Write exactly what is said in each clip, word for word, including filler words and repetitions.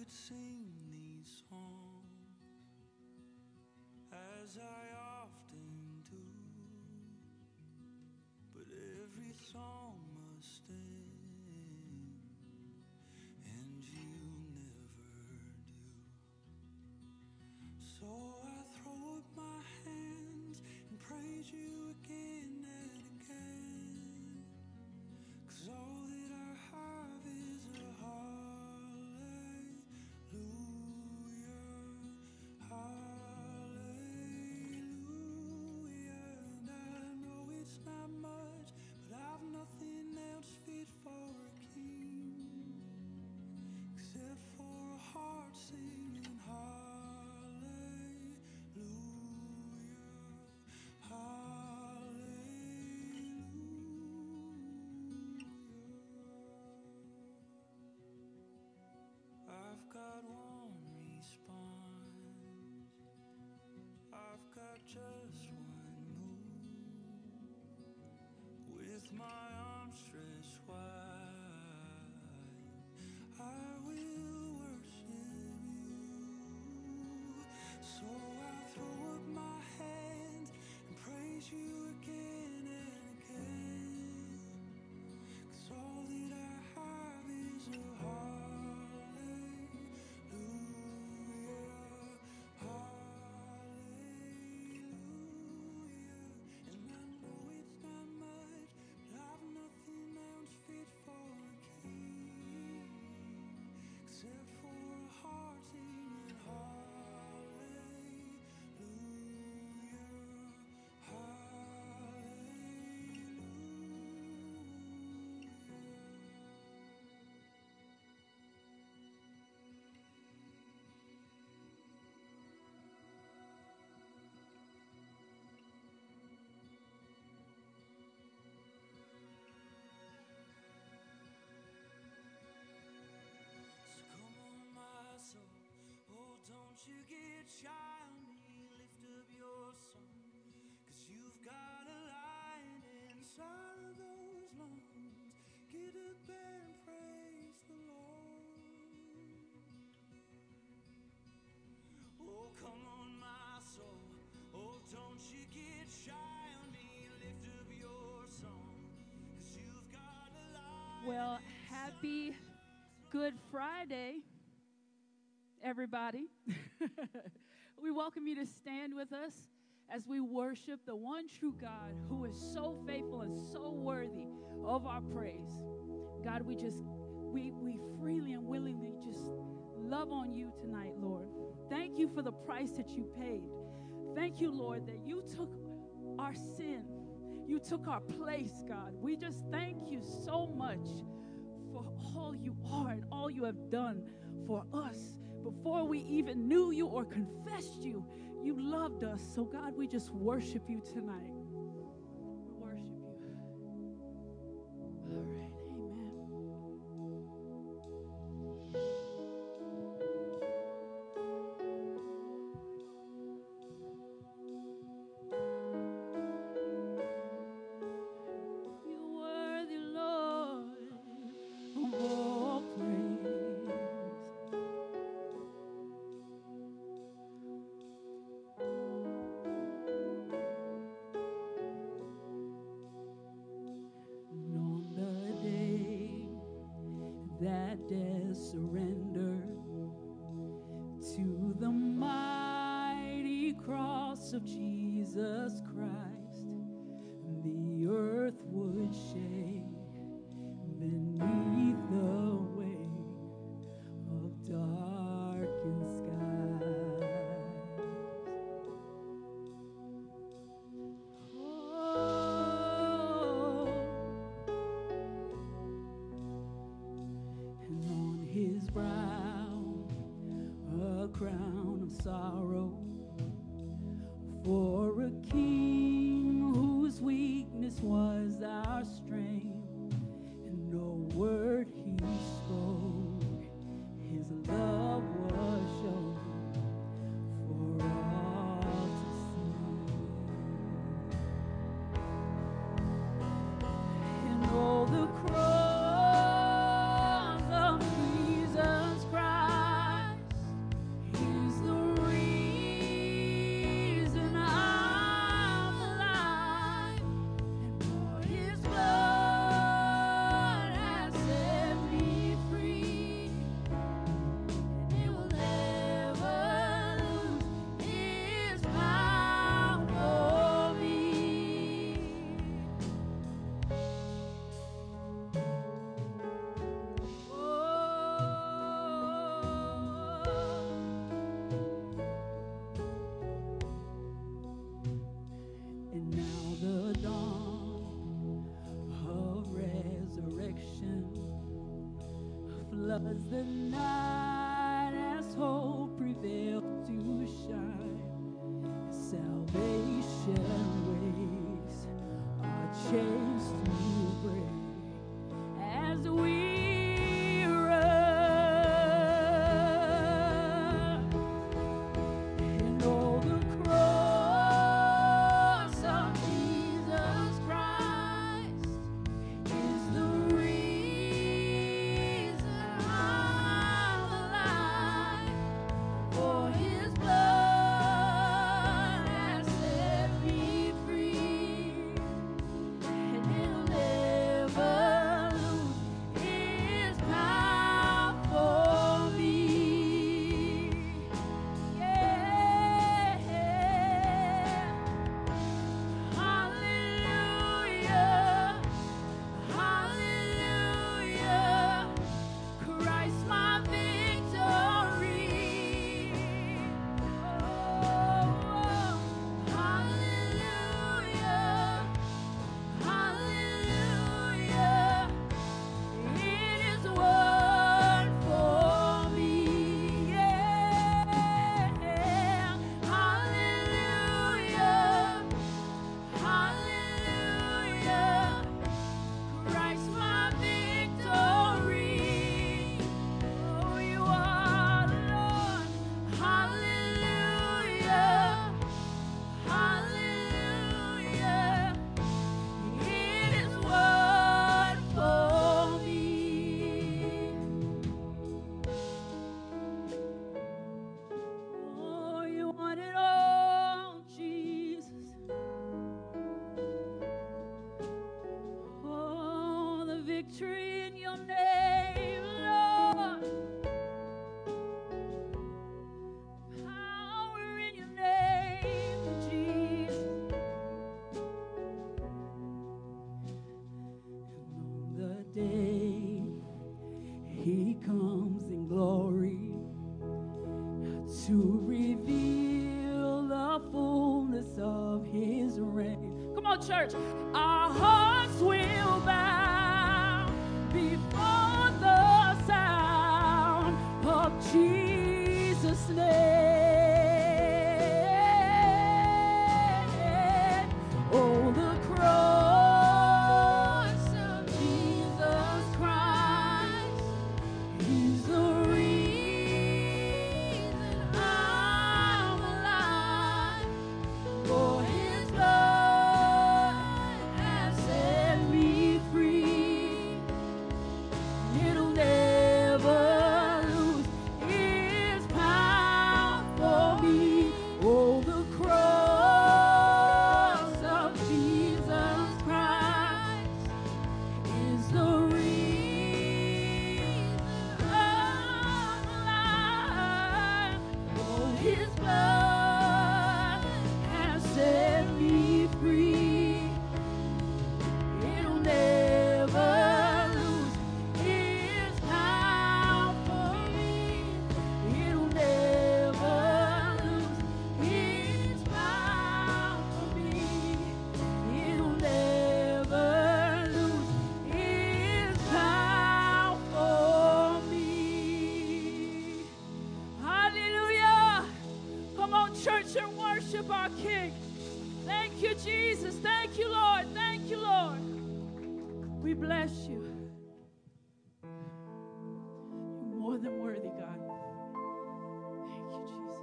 could sing these songs as I often do, but every song must end, and you never do. So I throw up my hands and praise you again and again, 'cause all that I have is a hallelujah, hallelujah. And I know it's not much, but I've nothing else fit for a king except for a heart singing hallelujah, hallelujah. I've got one response, I've got just one move, with my arms stretched wide, I will worship you. So I throw up my hands and praise you again and again, 'cause all that I have is a hallelujah, hallelujah. And I know it's not much, but I've nothing else fit for a king except for a heart singing hallelujah, So come on, my soul, oh, don't you get shy on me, lift up your song, 'cause you've got a lion inside of those lungs. Get up and praise the Lord. Oh, come on, my soul, oh, don't you get shy on me, lift up your song, 'cause you've got a lion. Well, happy Good Friday, everybody. We welcome you to stand with us as we worship the one true God who is so faithful and so worthy of our praise. God, we just, we, we freely and willingly just love on you tonight, Lord. Thank you for the price that you paid. Thank you, Lord, that you took our sin. You took our place, God. We just thank you so much for all you are and all you have done for us. Before we even knew you or confessed you, you loved us. So, God, we just worship you tonight. We worship you. All right, amen. You're worthy, Lord, of all praise. And on the day that death surrendered to the mighty cross of Jesus Christ, the earth would shake beneath the weight of darkened skies. Oh, and on his brow a crown of sorrow, for a king whose weakness was our strength, and no word he spoke, his love was shown for all to see. And oh, the cross of Jesus Christ, Does the night as hope prevail to shine? Salvation waves are chains to break as we run. And oh, the cross of Jesus Christ is the reason I'm alive. For His blood has set me free, and it'll never lose its power for me. Yeah. Hallelujah. Hallelujah. Christ my victory. Oh, hallelujah. Hallelujah. It is won for me. Yeah. Hallelujah. Hallelujah. Christ my victory. Oh, you are the Lord. Hallelujah. Hallelujah. It is won for me. Oh, you want it all, Jesus. Oh, the victory in your name, Lord. Power in your name, Jesus. And on the day He comes in glory to reveal the fullness of His reign. Come on, church. Our hearts will bow before the sound of Jesus' name. Oh, the cross of Jesus Christ, He's the reason I'm alive. For His blood has set me free. It'll never lose its power for me. Oh, the cross of Jesus Christ is the reason I'm alive. Oh, His blood has set me free. It'll never lose its power for me. It'll never lose its power for me. It'll never lose its power for me. Hallelujah. Come on, church, and worship our King. Thank you, Jesus. Thank you, Lord. Thank you, Lord. We bless you. You're more than worthy, God. Thank you, Jesus.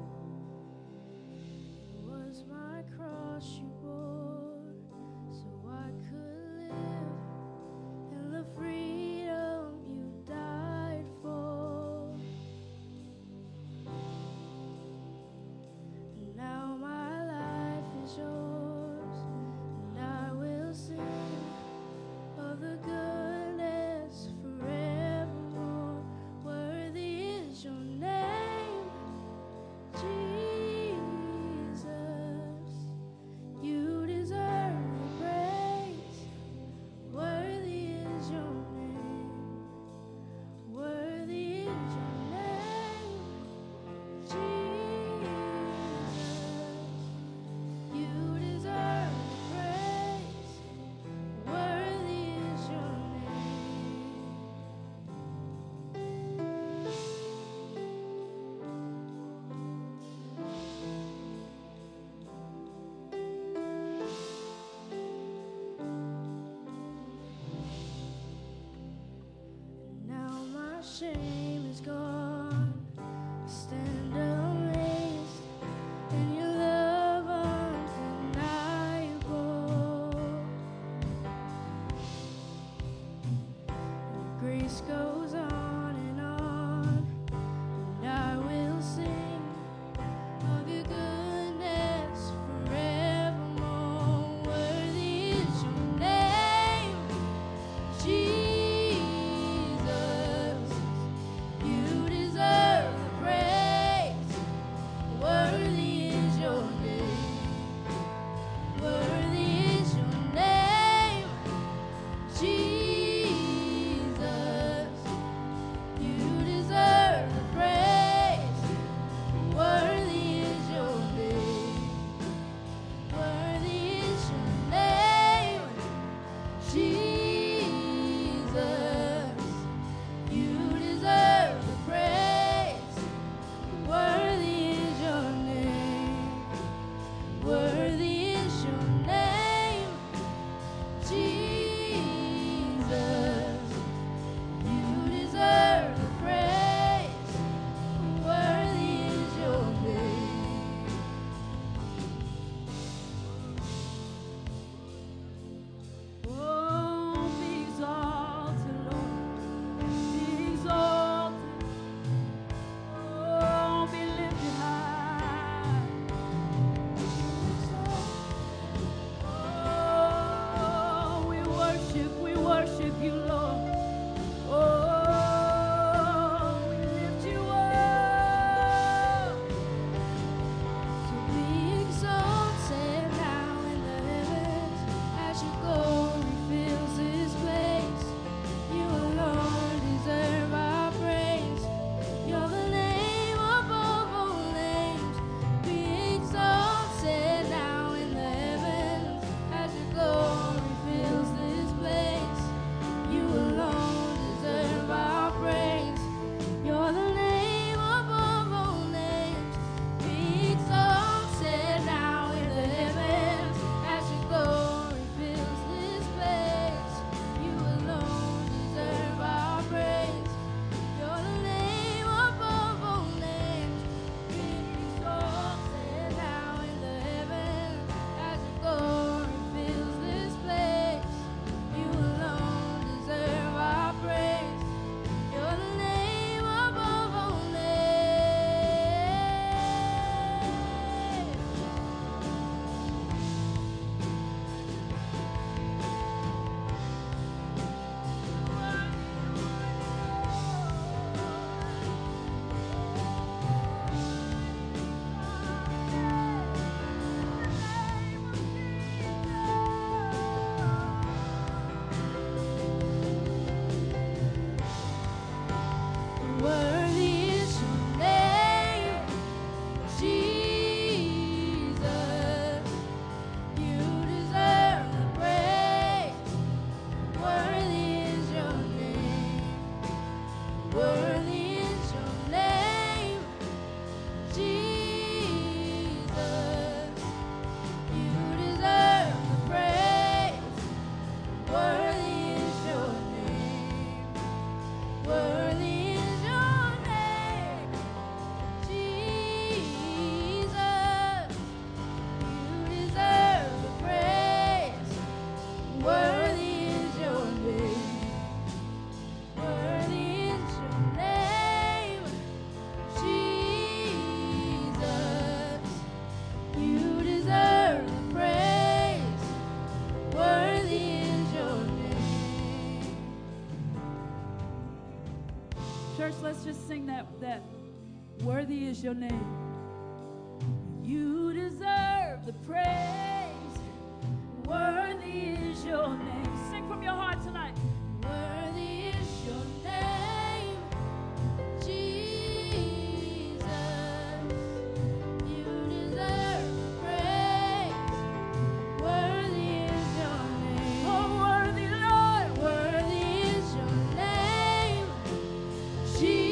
Was my cross you bore, so I that. Worthy is your name. You deserve the praise. Worthy is your name. Sing from your heart tonight. Worthy is your name, Jesus. You deserve the praise. Worthy is your name. Oh, worthy Lord. Worthy is your name, Jesus.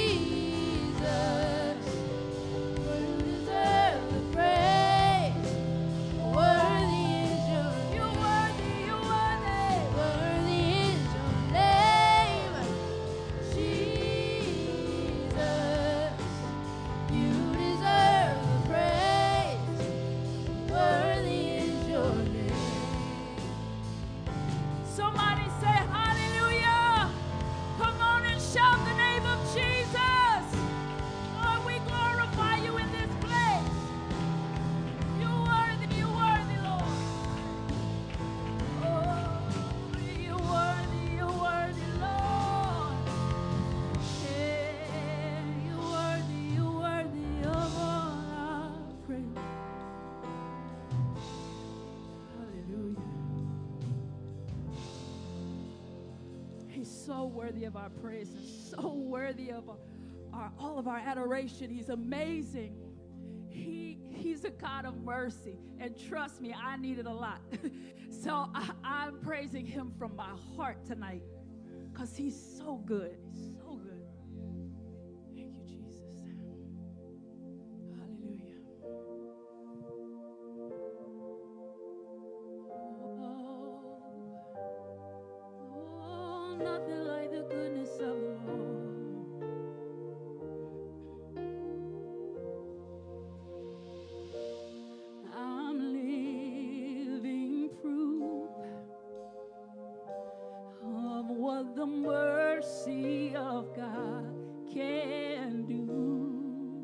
So worthy of our praise and so worthy of our, our all of our adoration. He's amazing. He he's a God of mercy, and trust me, I need it a lot. So I, I'm praising him from my heart tonight because he's so good. He's so good. Thank you, Jesus. Hallelujah. Nothing like the goodness of the Lord. I'm living proof of what the mercy of God can do.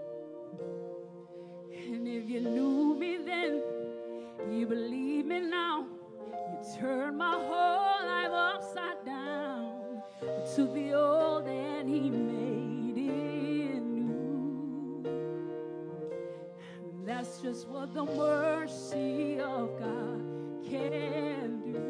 And if you knew me then, you believe me now. You turned my whole life upside down. Took the old and he made it new. And that's just what the mercy of God can do.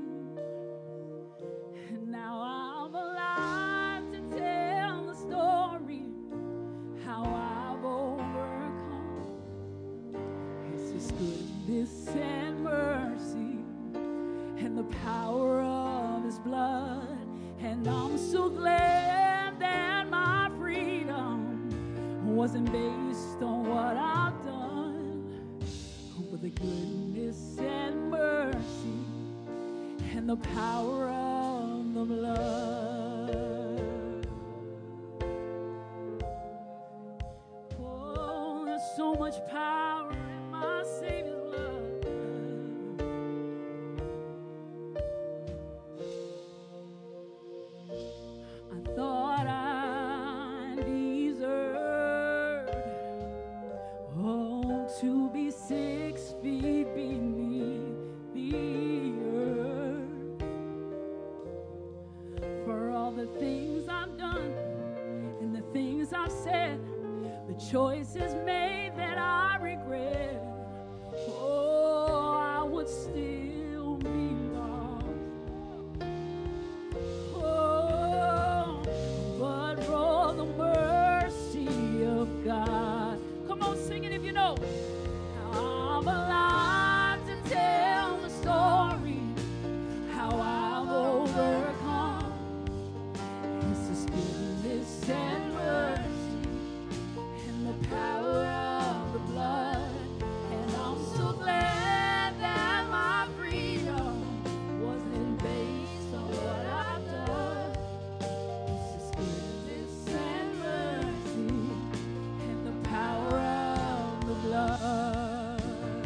And now I'm alive to tell the story how I've overcome. It's his goodness and mercy and the power of his blood. And I'm so glad that my freedom wasn't based on what I've done, but the goodness and mercy and the power of the blood. Oh, there's so much power in my Savior's blood. Thought I deserved, oh, to be six feet beneath the earth. For all the things I've done and the things I've said, the choices made that I regret, oh, I would still be lost. God. Come on, sing it if you know. I'm alive to tell the story how I've overcome. It's his goodness and mercy and the power of the blood. And I'm so glad that my freedom wasn't based on what I've done. It's his goodness and mercy, power of the blood.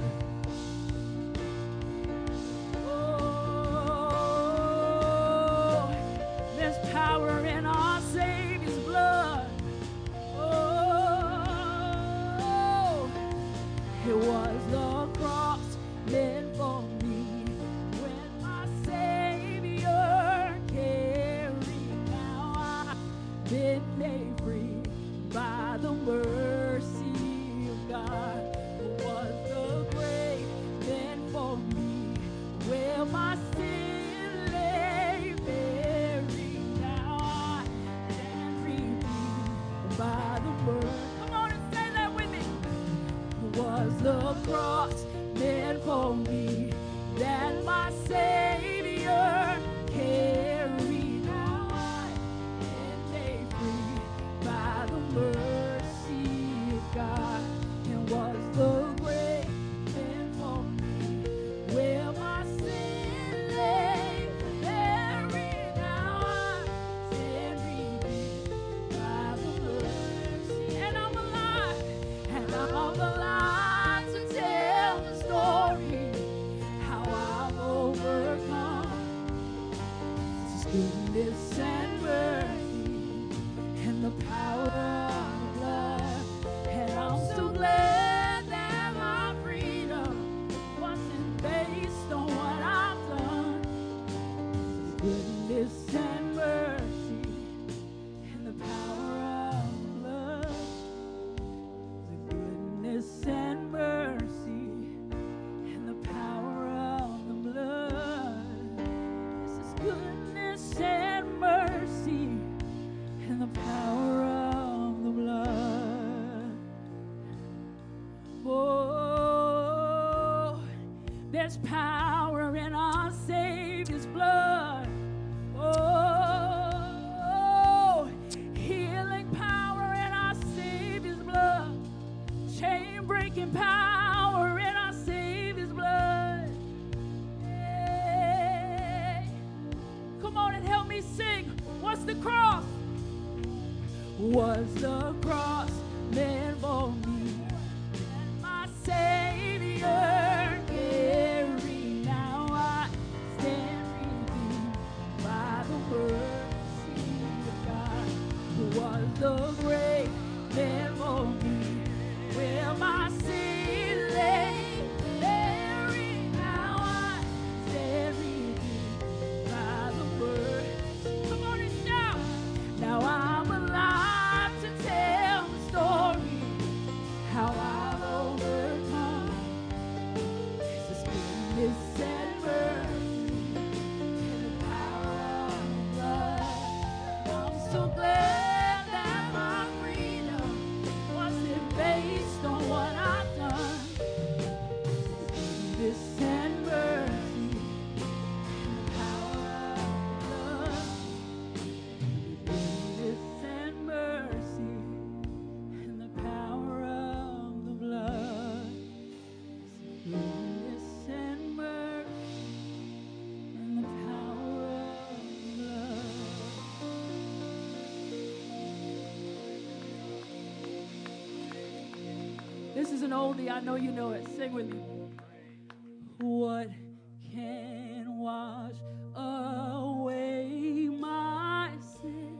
Oh, there's power in our Savior's blood. Oh, it was the cross meant for me when my Savior carried. Now I've been made free. the cross meant for me that my Savior carried. Now I am made free by the mercy of God. And was the great meant for me where my sin lay buried. Now I stand redeemed by the mercy. And I'm alive, and I'm alive to tell the story how I've overcome. His goodness and mercy and the power of the blood. And I'm so glad that my freedom wasn't based on what I've done. His goodness and mercy and the power of the blood. The goodness and mercy and the power of the blood. This is goodness and mercy and the power of the blood. Oh, there's power in our Savior's blood. Oh, healing power in our Savior's blood. Chain-breaking power in our Savior's blood. Hey. Come on and help me sing. What's the cross? Was the cross meant for me? My Savior carried. Now I stand redeemed by the mercy of God. Was the great meant for me where my sin lay buried. Now I stand redeemed by the mercy. Come on and shout. Now I'm alive to tell the story how I've overcome. His goodness and mercy and the power of the blood. I'm so glad that my freedom wasn't based on what I've done. His goodness and mercy and the power of the blood. Goodness and mercy and the power of the blood. Goodness and mercy and the power of the blood. This is an oldie. I know you know it. Sing with me. What can wash away my sin?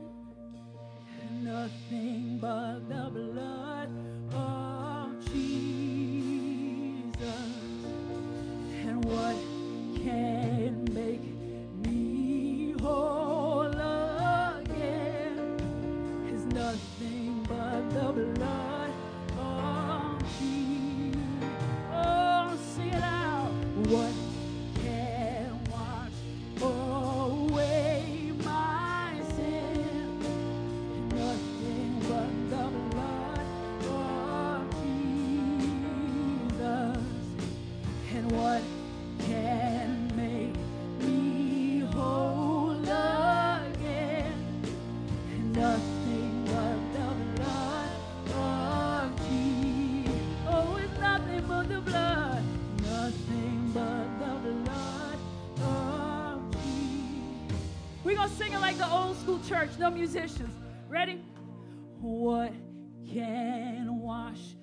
Nothing but the blood of Jesus. And what can make me whole again is nothing but the blood of Jesus. Oh, sing it out. What can wash away my sin? Nothing but the blood of Jesus. And what can make me whole again? Nothing but the blood of Jesus. Oh, it's nothing but the blood. Nothing but the blood of Jesus. We're going to sing it like the old school church, no musicians. Ready? What can wash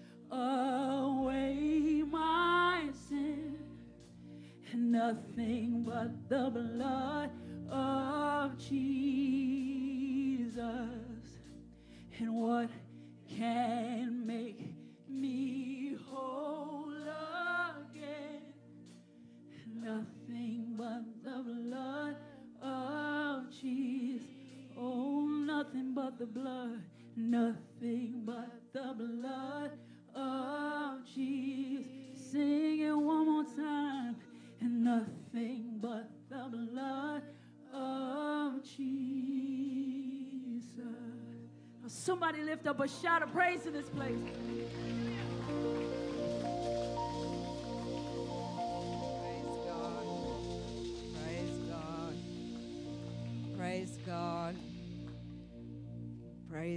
away my sin? Nothing but the blood of Jesus. And what can make me whole again? Nothing but the blood of Jesus. Oh, nothing but the blood. Nothing but the blood of Jesus. Sing it one more time. And nothing but the blood of Jesus. Somebody lift up a shout of praise in this place.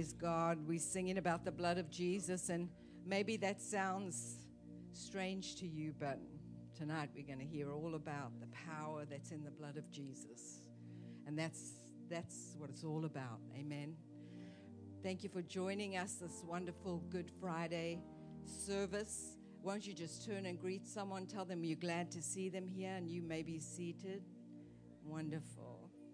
Praise God. We're singing about the blood of Jesus, and maybe that sounds strange to you, but tonight we're going to hear all about the power that's in the blood of Jesus. And that's that's what it's all about. Amen. Thank you for joining us this wonderful Good Friday service. Won't you just turn and greet someone, tell them you're glad to see them here, and you may be seated. Wonderful.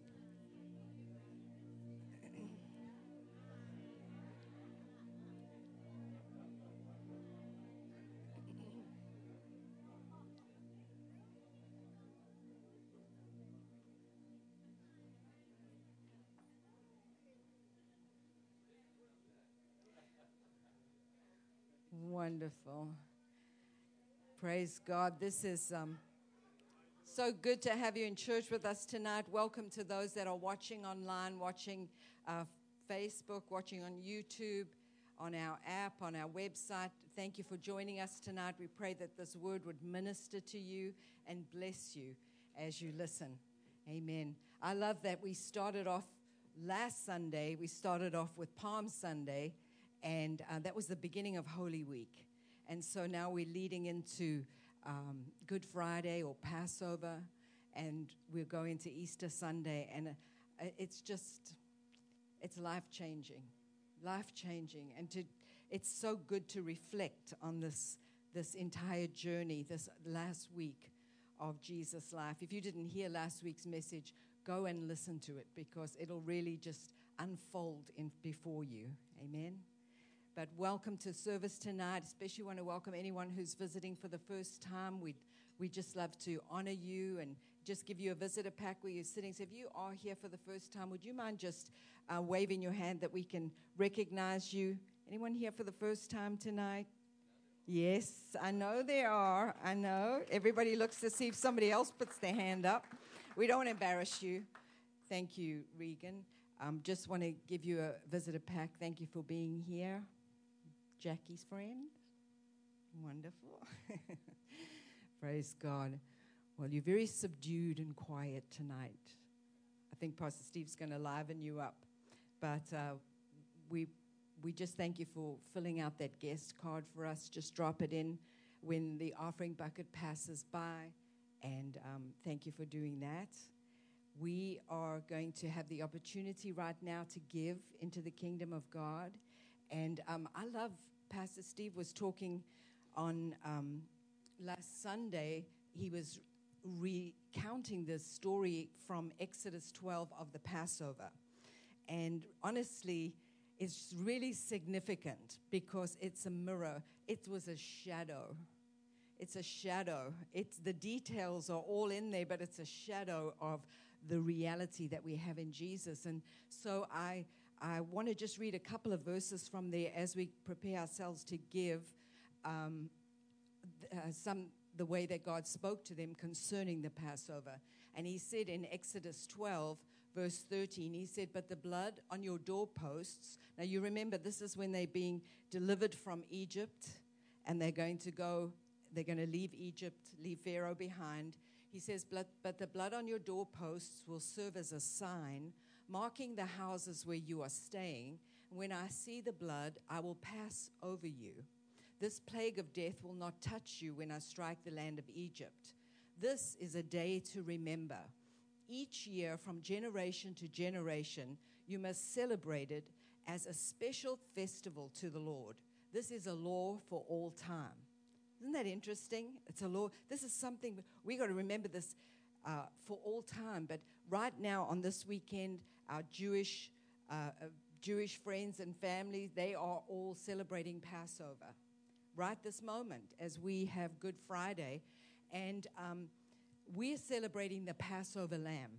Wonderful. Praise God. This is um, so good to have you in church with us tonight. Welcome to those that are watching online, watching uh, Facebook, watching on YouTube, on our app, on our website. Thank you for joining us tonight. We pray that this word would minister to you and bless you as you listen. Amen. I love that we started off last Sunday, we started off with Palm Sunday, and uh, that was the beginning of Holy Week. And so now we're leading into um, Good Friday or Passover, and we're going to Easter Sunday. And uh, it's just, it's life-changing, life-changing. And to, it's so good to reflect on this, this entire journey, this last week of Jesus' life. If you didn't hear last week's message, go and listen to it, because it'll really just unfold in before you. Amen. But welcome to service tonight. Especially want to welcome anyone who's visiting for the first time. We'd, we'd just love to honor you and just give you a visitor pack where you're sitting. So if you are here for the first time, would you mind just uh, waving your hand that we can recognize you? Anyone here for the first time tonight? Yes, I know there are. I know. Everybody looks to see if somebody else puts their hand up. We don't want to embarrass you. Thank you, Regan. Um, just want to give you a visitor pack. Thank you for being here. Jackie's friend. Wonderful. Praise God. Well, you're very subdued and quiet tonight. I think Pastor Steve's going to liven you up. But uh, we we just thank you for filling out that guest card for us. Just drop it in when the offering bucket passes by. And um, thank you for doing that. We are going to have the opportunity right now to give into the kingdom of God. And um, I love, Pastor Steve was talking on um, last Sunday. He was recounting this story from Exodus twelve of the Passover. And honestly, it's really significant because it's a mirror. It was a shadow. It's a shadow. It's the details are all in there, but it's a shadow of the reality that we have in Jesus. And so I I want to just read a couple of verses from there as we prepare ourselves to give um, th- uh, some the way that God spoke to them concerning the Passover. And he said in Exodus twelve, verse thirteen, he said, "But the blood on your doorposts." Now you remember, this is when they're being delivered from Egypt, and they're going to go, they're going to leave Egypt, leave Pharaoh behind. He says, "But the blood on your doorposts will serve as a sign, marking the houses where you are staying. When I see the blood, I will pass over you. This plague of death will not touch you when I strike the land of Egypt. This is a day to remember. Each year, from generation to generation, you must celebrate it as a special festival to the Lord. This is a law for all time." Isn't that interesting? It's a law. This is something, we got to remember this uh, for all time. But right now on this weekend, our Jewish uh, uh, Jewish friends and family, they are all celebrating Passover right this moment as we have Good Friday. And um, we're celebrating the Passover lamb.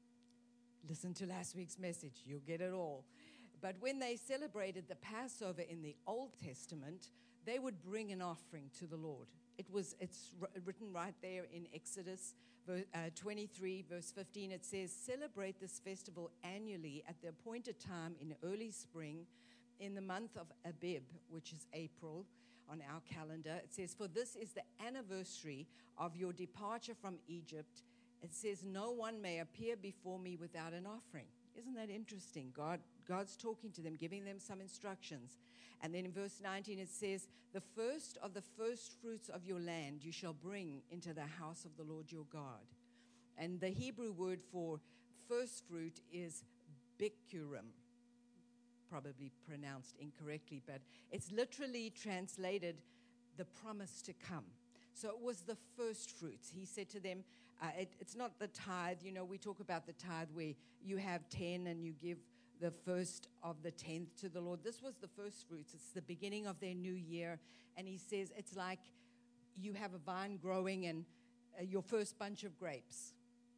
Listen to last week's message. You'll get it all. But when they celebrated the Passover in the Old Testament, they would bring an offering to the Lord. It was, it's r- written right there in Exodus ver, uh, twenty-three, verse fifteen. It says, "Celebrate this festival annually at the appointed time in early spring in the month of Abib," which is April on our calendar. It says, "For this is the anniversary of your departure from Egypt." It says, "No one may appear before me without an offering." Isn't that interesting? God, God's talking to them, giving them some instructions. And then in verse nineteen it says, the first of the first fruits of your land you shall bring into the house of the Lord your God. And the Hebrew word for first fruit is bikurim, probably pronounced incorrectly, but it's literally translated the promise to come. So it was the first fruits. He said to them, uh, it, it's not the tithe. You know, we talk about the tithe where you have ten and you give the first of the tenth to the Lord. This was the first fruits. It's the beginning of their new year. And he says it's like you have a vine growing and uh, your first bunch of grapes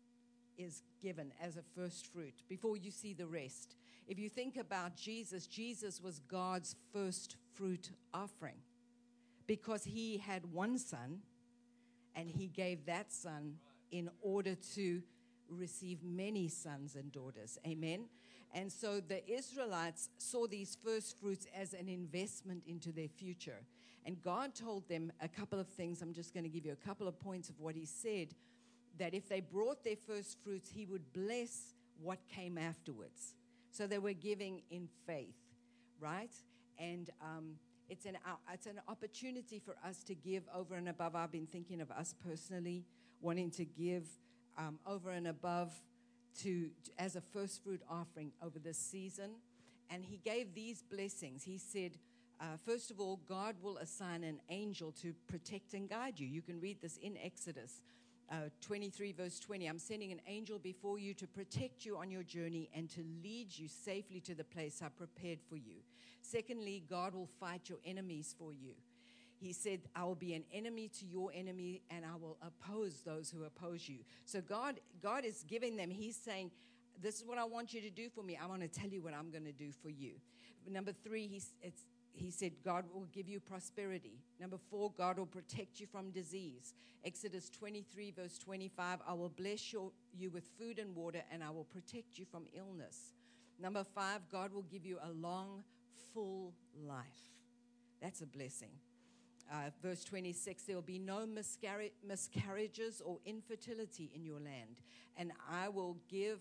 is given as a first fruit before you see the rest. If you think about Jesus, Jesus was God's first fruit offering because he had one son and he gave that son in order to receive many sons and daughters. Amen. And so the Israelites saw these first fruits as an investment into their future. And God told them a couple of things. I'm just going to give you a couple of points of what he said, that if they brought their first fruits, he would bless what came afterwards. So they were giving in faith, right? And um, it's an uh, it's an opportunity for us to give over and above. I've been thinking of us personally wanting to give um, over and above to, to as a first fruit offering over this season. And he gave these blessings. He said, uh, first of all, God will assign an angel to protect and guide you. You can read this in Exodus Uh, twenty-three verse twenty, I'm sending an angel before you to protect you on your journey and to lead you safely to the place I prepared for you. Secondly, God will fight your enemies for you. He said, I will be an enemy to your enemy and I will oppose those who oppose you. So God, God is giving them, he's saying, this is what I want you to do for me. I want to tell you what I'm going to do for you. Number three, he's, it's, he said, God will give you prosperity. Number four, God will protect you from disease. Exodus twenty-three, verse twenty-five, I will bless your, you with food and water, and I will protect you from illness. Number five, God will give you a long, full life. That's a blessing. Uh, verse twenty-six, there will be no miscarri- miscarriages or infertility in your land, and I will give...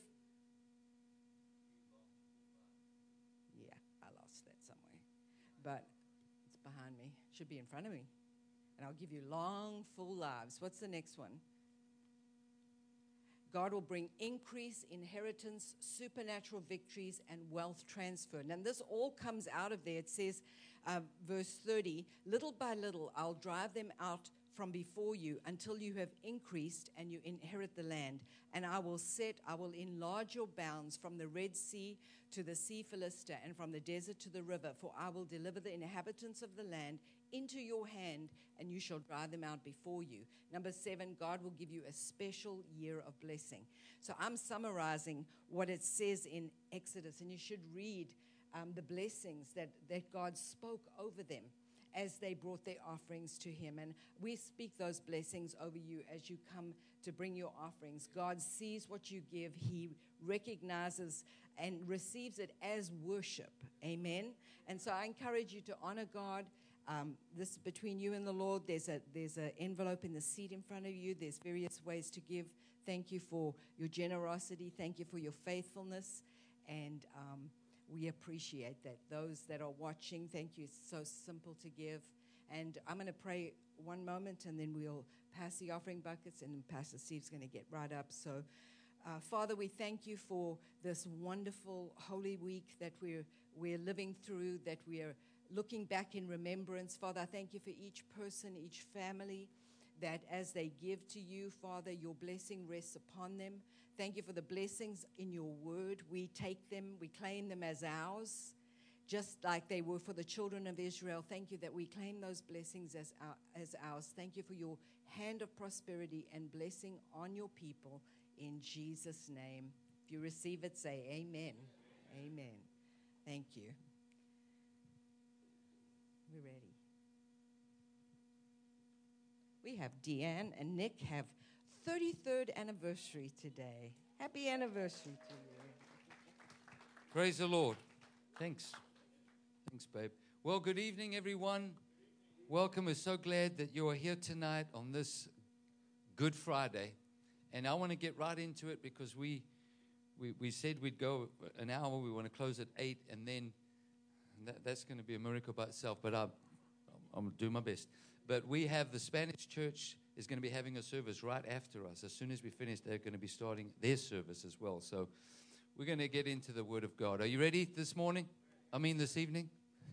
But it's behind me. It should be in front of me. And I'll give you long, full lives. What's the next one? God will bring increase, inheritance, supernatural victories, and wealth transfer. And this all comes out of there. It says, uh, verse thirty, little by little I'll drive them out from before you until you have increased and you inherit the land. And I will set, I will enlarge your bounds from the Red Sea to the Sea Philistia and from the desert to the river. For I will deliver the inhabitants of the land into your hand and you shall drive them out before you. Number seven, God will give you a special year of blessing. So I'm summarizing what it says in Exodus, and you should read um, the blessings that, that God spoke over them as they brought their offerings to him. And we speak those blessings over you as you come to bring your offerings. God sees what you give. He recognizes and receives it as worship. Amen. And so I encourage you to honor God. Um, this is between you and the Lord. There's a there's an envelope in the seat in front of you. There's various ways to give. Thank you for your generosity. Thank you for your faithfulness. And um, we appreciate that. Those that are watching, thank you. It's so simple to give. And I'm going to pray one moment, and then we'll pass the offering buckets, and then Pastor Steve's going to get right up. So, uh, Father, we thank you for this wonderful Holy Week that we're we're living through, that we're looking back in remembrance. Father, I thank you for each person, each family, that as they give to you, Father, your blessing rests upon them. Thank you for the blessings in your word. We take them, we claim them as ours, just like they were for the children of Israel. Thank you that we claim those blessings as, our, as ours. Thank you for your hand of prosperity and blessing on your people in Jesus' name. If you receive it, say amen. Amen. Amen. Thank you. We're ready. We have Deanne and Nick have thirty-third anniversary today. Happy anniversary to you. Praise the Lord. Thanks. Thanks, babe. Well, good evening, everyone. Welcome. We're so glad that you are here tonight on this Good Friday. And I want to get right into it because we we, we said we'd go an hour. We want to close at eight, and then that, that's going to be a miracle by itself, but I'm, I'm going to do my best. But we have the Spanish church is going to be having a service right after us. As soon as we finish, they're going to be starting their service as well. So we're going to get into the Word of God. Are you ready this morning? I mean this evening?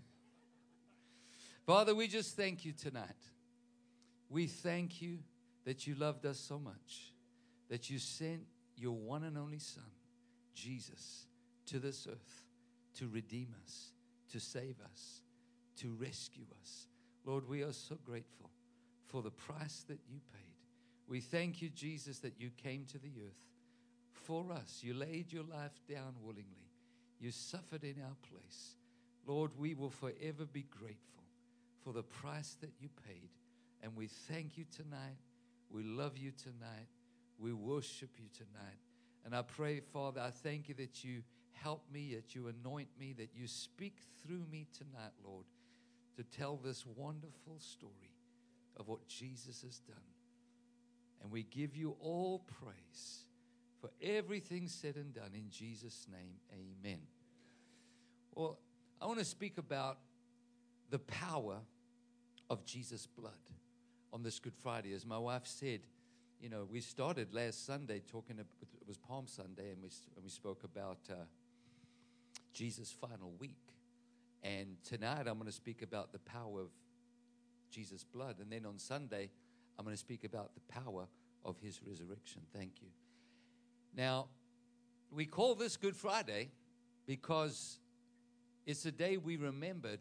Father, we just thank you tonight. We thank you that you loved us so much, that you sent your one and only Son, Jesus, to this earth to redeem us, to save us, to rescue us. Lord, we are so grateful for the price that you paid. We thank you, Jesus, that you came to the earth for us. You laid your life down willingly. You suffered in our place. Lord, we will forever be grateful for the price that you paid. And we thank you tonight. We love you tonight. We worship you tonight. And I pray, Father, I thank you that you help me, that you anoint me, that you speak through me tonight, Lord, to tell this wonderful story of what Jesus has done. And we give you all praise for everything said and done in Jesus' name. Amen. Well, I want to speak about the power of Jesus' blood on this Good Friday. As my wife said, you know, we started last Sunday talking about, it was Palm Sunday, and we, and we spoke about uh, Jesus' final week. And tonight I'm going to speak about the power of Jesus' blood. And then on Sunday, I'm going to speak about the power of his resurrection. Thank you. Now, we call this Good Friday because it's a day we remembered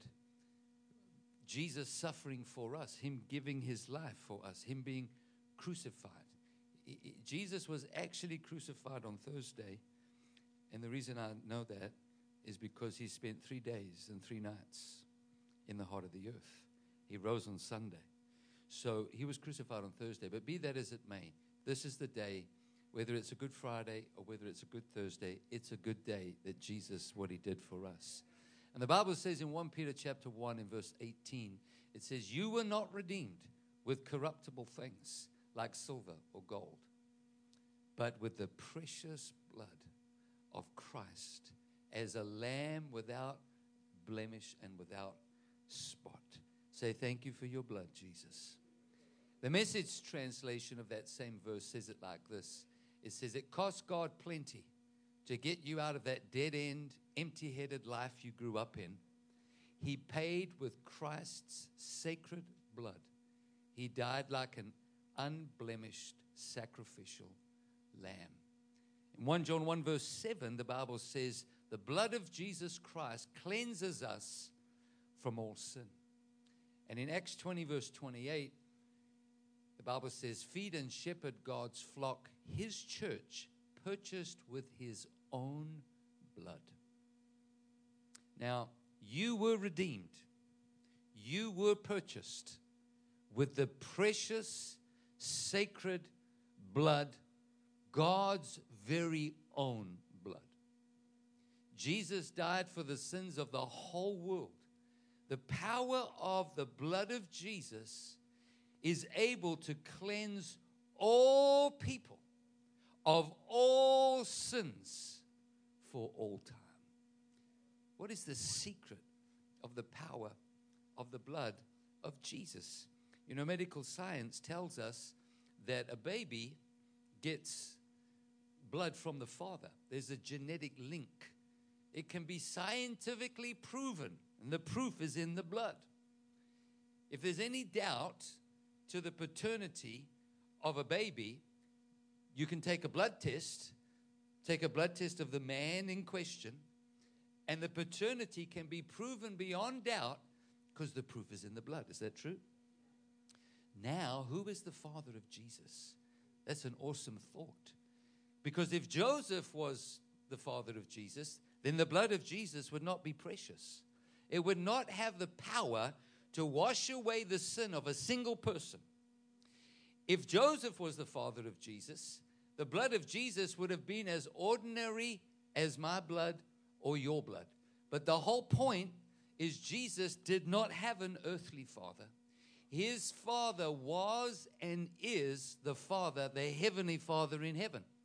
Jesus suffering for us, him giving his life for us, him being crucified. Jesus was actually crucified on Thursday. And the reason I know that is because he spent three days and three nights in the heart of the earth. He rose on Sunday. So he was crucified on Thursday. But be that as it may, this is the day, whether it's a Good Friday or whether it's a Good Thursday, it's a good day that Jesus, what he did for us. And the Bible says in First Peter chapter one in verse eighteen, it says, you were not redeemed with corruptible things like silver or gold, but with the precious blood of Christ as a lamb without blemish and without spot. Say, thank you for your blood, Jesus. The Message translation of that same verse says it like this. It says, it cost God plenty to get you out of that dead-end, empty-headed life you grew up in. He paid with Christ's sacred blood. He died like an unblemished sacrificial lamb. In First John one verse seven, the Bible says, the blood of Jesus Christ cleanses us from all sin. And in Acts twenty verse twenty-eight, the Bible says, feed and shepherd God's flock, his church, purchased with his own blood. Now, you were redeemed. You were purchased with the precious, sacred blood, God's very own blood. Jesus died for the sins of the whole world. The power of the blood of Jesus is able to cleanse all people of all sins for all time. What is the secret of the power of the blood of Jesus? You know, medical science tells us that a baby gets blood from the father. There's a genetic link. It can be scientifically proven, and the proof is in the blood. If there's any doubt to the paternity of a baby, you can take a blood test, take a blood test of the man in question, and the paternity can be proven beyond doubt because the proof is in the blood. Is that true? Now, who is the father of Jesus? That's an awesome thought. Because if Joseph was the father of Jesus, then the blood of Jesus would not be precious. It would not have the power to wash away the sin of a single person. If Joseph was the father of Jesus, the blood of Jesus would have been as ordinary as my blood or your blood. But the whole point is Jesus did not have an earthly father. His father was and is the Father, the heavenly Father in heaven.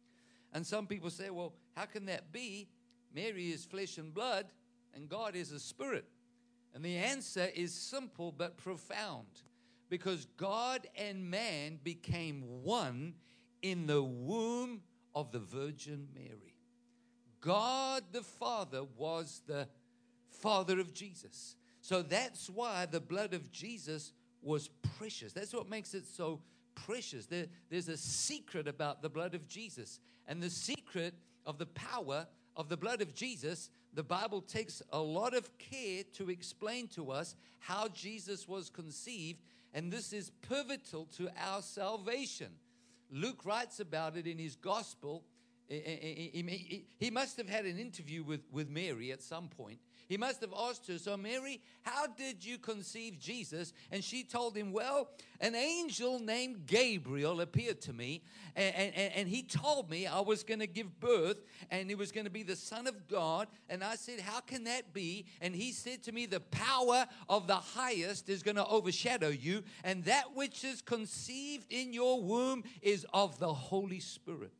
And some people say, well, how can that be? Mary is flesh and blood, and God is a spirit. And the answer is simple but profound. Because God and man became one in the womb of the Virgin Mary. God the Father was the Father of Jesus. So that's why the blood of Jesus was precious. That's what makes it so precious. There, there's a secret about the blood of Jesus. And the secret of the power of the blood of Jesus, the Bible takes a lot of care to explain to us how Jesus was conceived. And this is pivotal to our salvation. Luke writes about it in his gospel. He must have had an interview with, with Mary at some point. He must have asked her, so Mary, how did you conceive Jesus? And she told him, well, an angel named Gabriel appeared to me, and, and, and he told me I was going to give birth, and he was going to be the Son of God. And I said, how can that be? And he said to me, the power of the highest is going to overshadow you, and that which is conceived in your womb is of the Holy Spirit.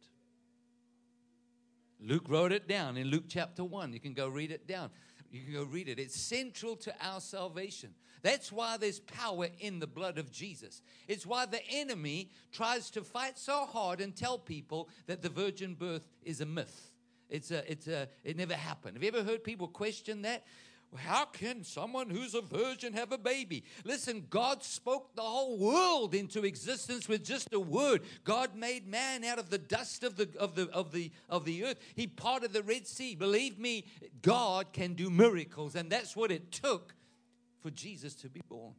Luke wrote it down in Luke chapter one. You can go read it down. You can go read it. It's central to our salvation. That's why there's power in the blood of Jesus. It's why the enemy tries to fight so hard and tell people that the virgin birth is a myth. It's a, it's a, it never happened. Have you ever heard people question that? How can someone who's a virgin have a baby? Listen, God spoke the whole world into existence with just a word. God made man out of the dust of the of the of the of the earth. He parted the Red Sea. Believe me, God can do miracles, and that's what it took for Jesus to be born.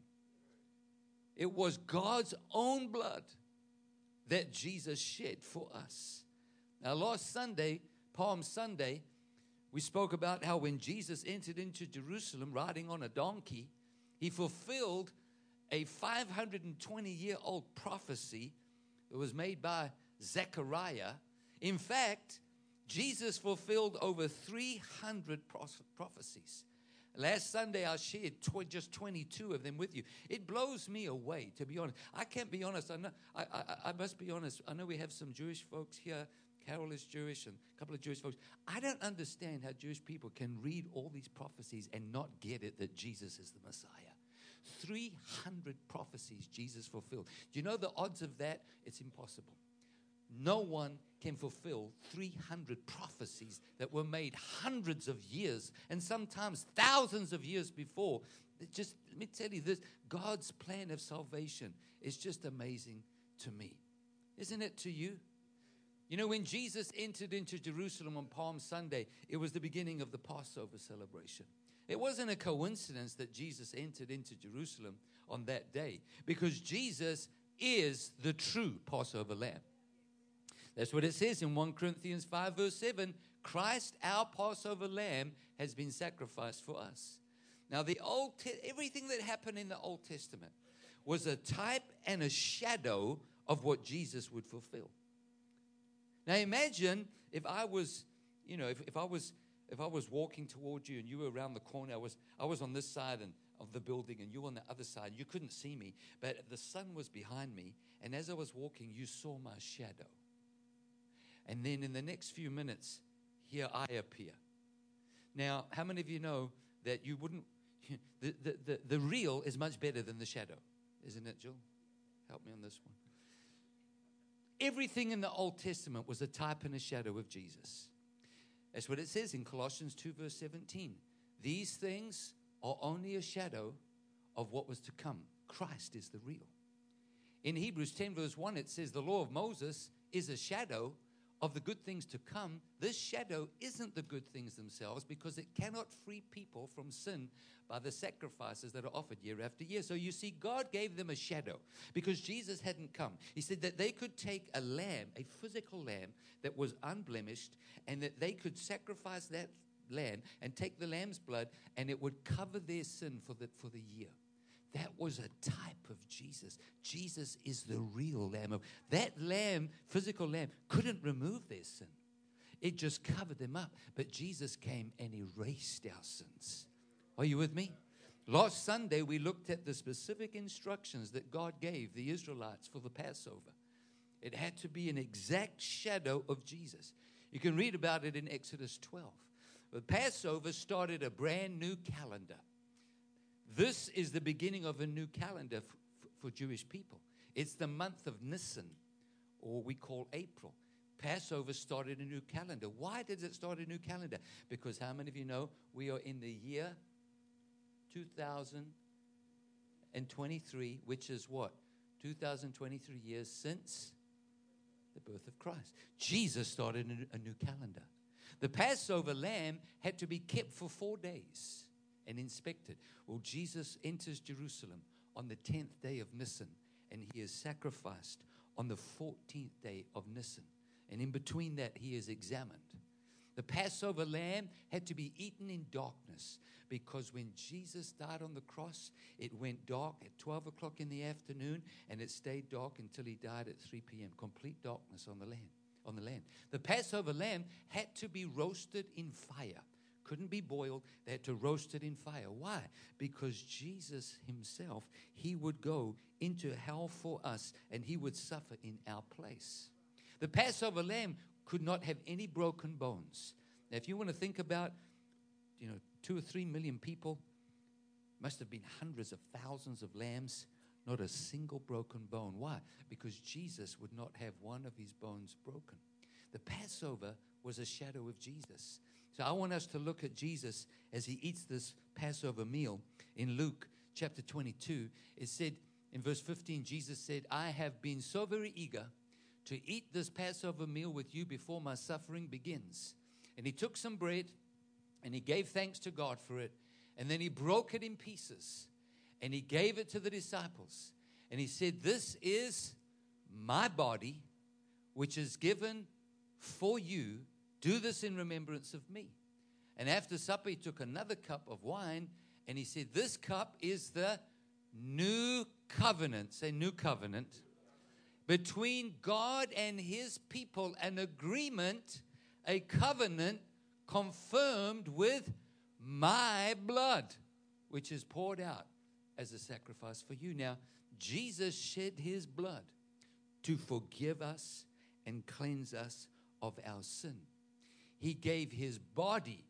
It was God's own blood that Jesus shed for us. Now, last Sunday, Palm Sunday, we spoke about how when Jesus entered into Jerusalem riding on a donkey, he fulfilled a five hundred twenty year old prophecy that was made by Zechariah. In fact, Jesus fulfilled over three hundred prophecies. Last Sunday, I shared tw- just twenty-two of them with you. It blows me away, to be honest. I can't be honest. I, know, I, I, I must be honest. I know we have some Jewish folks here. Carol is Jewish and a couple of Jewish folks. I don't understand how Jewish people can read all these prophecies and not get it that Jesus is the Messiah. three hundred prophecies Jesus fulfilled. Do you know the odds of that? It's impossible. No one can fulfill three hundred prophecies that were made hundreds of years and sometimes thousands of years before. It just, let me tell you this, God's plan of salvation is just amazing to me. Isn't it to you? You know, when Jesus entered into Jerusalem on Palm Sunday, it was the beginning of the Passover celebration. It wasn't a coincidence that Jesus entered into Jerusalem on that day, because Jesus is the true Passover lamb. That's what it says in First Corinthians five, verse seven. Christ, our Passover lamb, has been sacrificed for us. Now, the Old Te- everything that happened in the Old Testament was a type and a shadow of what Jesus would fulfill. Now imagine if I was, you know, if, if I was if I was walking towards you and you were around the corner. I was I was on this side and, of the building and you were on the other side. You couldn't see me, but the sun was behind me. And as I was walking, you saw my shadow. And then in the next few minutes, here I appear. Now, how many of you know that you wouldn't, the, the, the, the real is much better than the shadow? Isn't it, Jill? Help me on this one. Everything in the Old Testament was a type and a shadow of Jesus. That's what it says in Colossians two, verse seventeen. These things are only a shadow of what was to come. Christ is the real. In Hebrews ten, verse one, it says the law of Moses is a shadow of the good things to come. This shadow isn't the good things themselves, because it cannot free people from sin by the sacrifices that are offered year after year. So you see, God gave them a shadow because Jesus hadn't come. He said that they could take a lamb, a physical lamb that was unblemished, and that they could sacrifice that lamb and take the lamb's blood, and it would cover their sin for the, for the year. That was a type of Jesus. Jesus is the real lamb. Of, that lamb, physical lamb, couldn't remove their sin. It just covered them up. But Jesus came and erased our sins. Are you with me? Last Sunday, we looked at the specific instructions that God gave the Israelites for the Passover. It had to be an exact shadow of Jesus. You can read about it in Exodus twelve. The Passover started a brand new calendar. This is the beginning of a new calendar f- f- for Jewish people. It's the month of Nisan, or we call April. Passover started a new calendar. Why did it start a new calendar? Because how many of you know we are in the year two thousand twenty-three, which is what? two thousand twenty-three years since the birth of Christ. Jesus started a new, a new calendar. The Passover lamb had to be kept for four days and inspected. Well, Jesus enters Jerusalem on the tenth day of Nisan, and he is sacrificed on the fourteenth day of Nisan. And in between that, he is examined. The Passover lamb had to be eaten in darkness, because when Jesus died on the cross, it went dark at twelve o'clock in the afternoon, and it stayed dark until he died at three p.m. Complete darkness on the land. On the land. The Passover lamb had to be roasted in fire. Couldn't be boiled. They had to roast it in fire. Why? Because Jesus himself, he would go into hell for us, and he would suffer in our place. The Passover lamb could not have any broken bones. Now, if you want to think about, you know, two or three million people, must have been hundreds of thousands of lambs, not a single broken bone. Why? Because Jesus would not have one of his bones broken. The Passover was a shadow of Jesus. So I want us to look at Jesus as he eats this Passover meal. In Luke chapter twenty-two, it said in verse fifteen, Jesus said, I have been so very eager to eat this Passover meal with you before my suffering begins. And he took some bread, and he gave thanks to God for it, and then he broke it in pieces, and he gave it to the disciples. And he said, this is my body, which is given for you. Do this in remembrance of me. And after supper, he took another cup of wine, and he said, this cup is the new covenant. Say new covenant. Between God and his people, an agreement, a covenant confirmed with my blood, which is poured out as a sacrifice for you. Now, Jesus shed his blood to forgive us and cleanse us of our sin. He gave his body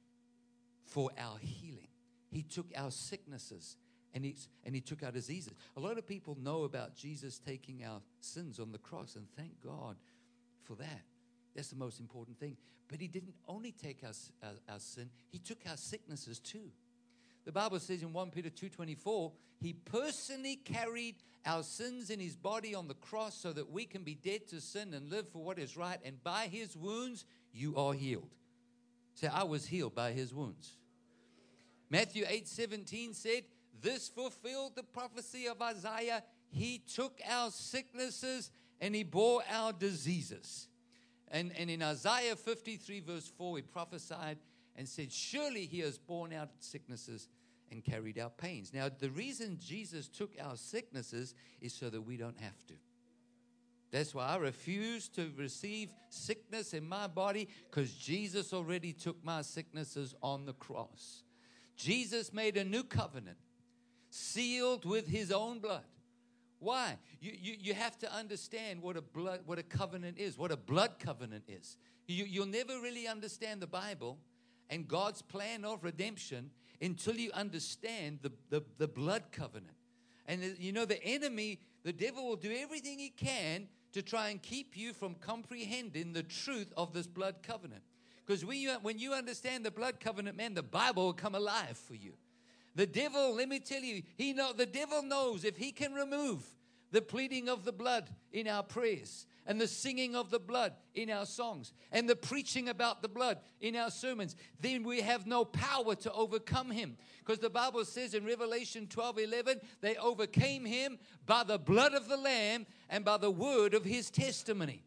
for our healing. He took our sicknesses and he, and he took our diseases. A lot of people know about Jesus taking our sins on the cross, and thank God for that. That's the most important thing. But he didn't only take our, our, our sin, he took our sicknesses too. The Bible says in First Peter two twenty-four, he personally carried our sins in his body on the cross so that we can be dead to sin and live for what is right. And by his wounds, you are healed. Say, I was healed by his wounds. Matthew eight seventeen said, this fulfilled the prophecy of Isaiah. He took our sicknesses and he bore our diseases. And, and in Isaiah fifty-three verse four, he prophesied and said, surely he has borne our sicknesses and carried our pains. Now, the reason Jesus took our sicknesses is so that we don't have to. That's why I refuse to receive sickness in my body, because Jesus already took my sicknesses on the cross. Jesus made a new covenant, sealed with his own blood. Why? You, you, you have to understand what a blood, what a covenant is, what a blood covenant is. You, you'll never really understand the Bible and God's plan of redemption until you understand the, the, the blood covenant. And you know, the enemy, the devil will do everything he can to try and keep you from comprehending the truth of this blood covenant. Because when you, when you understand the blood covenant, man, the Bible will come alive for you. The devil, let me tell you, he know, the devil knows if he can remove the pleading of the blood in our prayers, and the singing of the blood in our songs, and the preaching about the blood in our sermons, then we have no power to overcome him. Because the Bible says in Revelation twelve eleven, they overcame him by the blood of the Lamb and by the word of his testimony.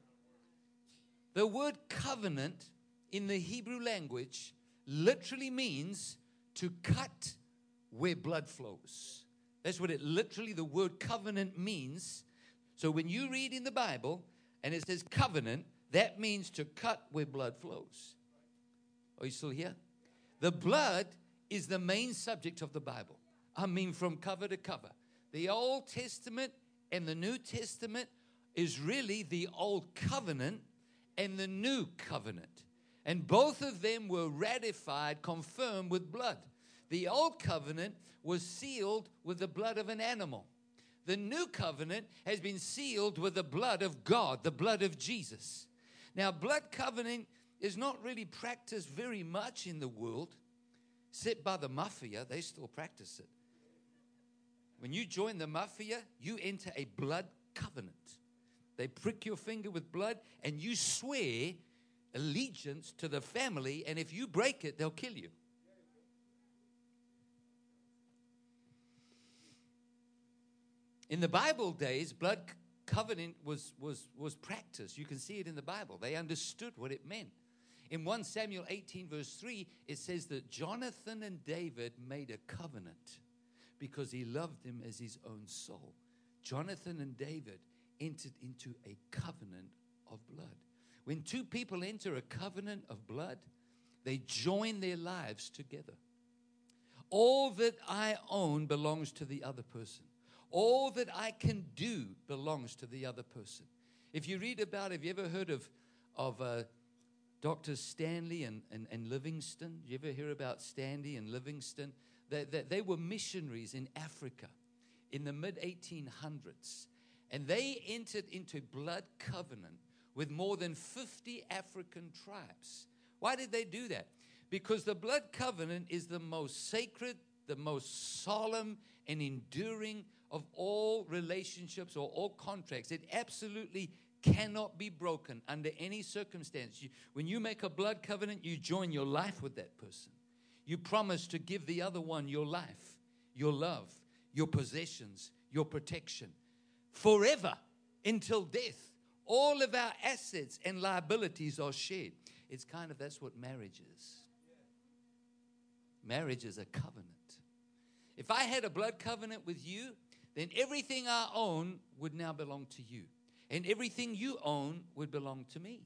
The word covenant in the Hebrew language literally means to cut where blood flows. That's what it literally, the word covenant means. So when you read in the Bible and it says covenant, that means to cut where blood flows. Are you still here? The blood is the main subject of the Bible. I mean, from cover to cover. The Old Testament and the New Testament is really the old covenant and the new covenant. And both of them were ratified, confirmed with blood. The old covenant was sealed with the blood of an animal. The new covenant has been sealed with the blood of God, the blood of Jesus. Now, blood covenant is not really practiced very much in the world, except by the mafia. They still practice it. When you join the mafia, you enter a blood covenant. They prick your finger with blood, and you swear allegiance to the family, and if you break it, they'll kill you. In the Bible days, blood covenant was, was, was practiced. You can see it in the Bible. They understood what it meant. In First Samuel eighteen, verse three, it says that Jonathan and David made a covenant because he loved him as his own soul. Jonathan and David entered into a covenant of blood. When two people enter a covenant of blood, they join their lives together. All that I own belongs to the other person. All that I can do belongs to the other person. If you read about, have you ever heard of, of uh, Doctor Stanley and, and, and Livingston? You ever hear about Stanley and Livingston? They, they, they were missionaries in Africa in the mid eighteen hundreds. And they entered into blood covenant with more than fifty African tribes. Why did they do that? Because the blood covenant is the most sacred, the most solemn and enduring of all relationships or all contracts. It absolutely cannot be broken under any circumstance. You, when you make a blood covenant, you join your life with that person. You promise to give the other one your life, your love, your possessions, your protection, forever until death. All of our assets and liabilities are shared. It's kind of, that's what marriage is. Marriage is a covenant. If I had a blood covenant with you, then everything I own would now belong to you. And everything you own would belong to me.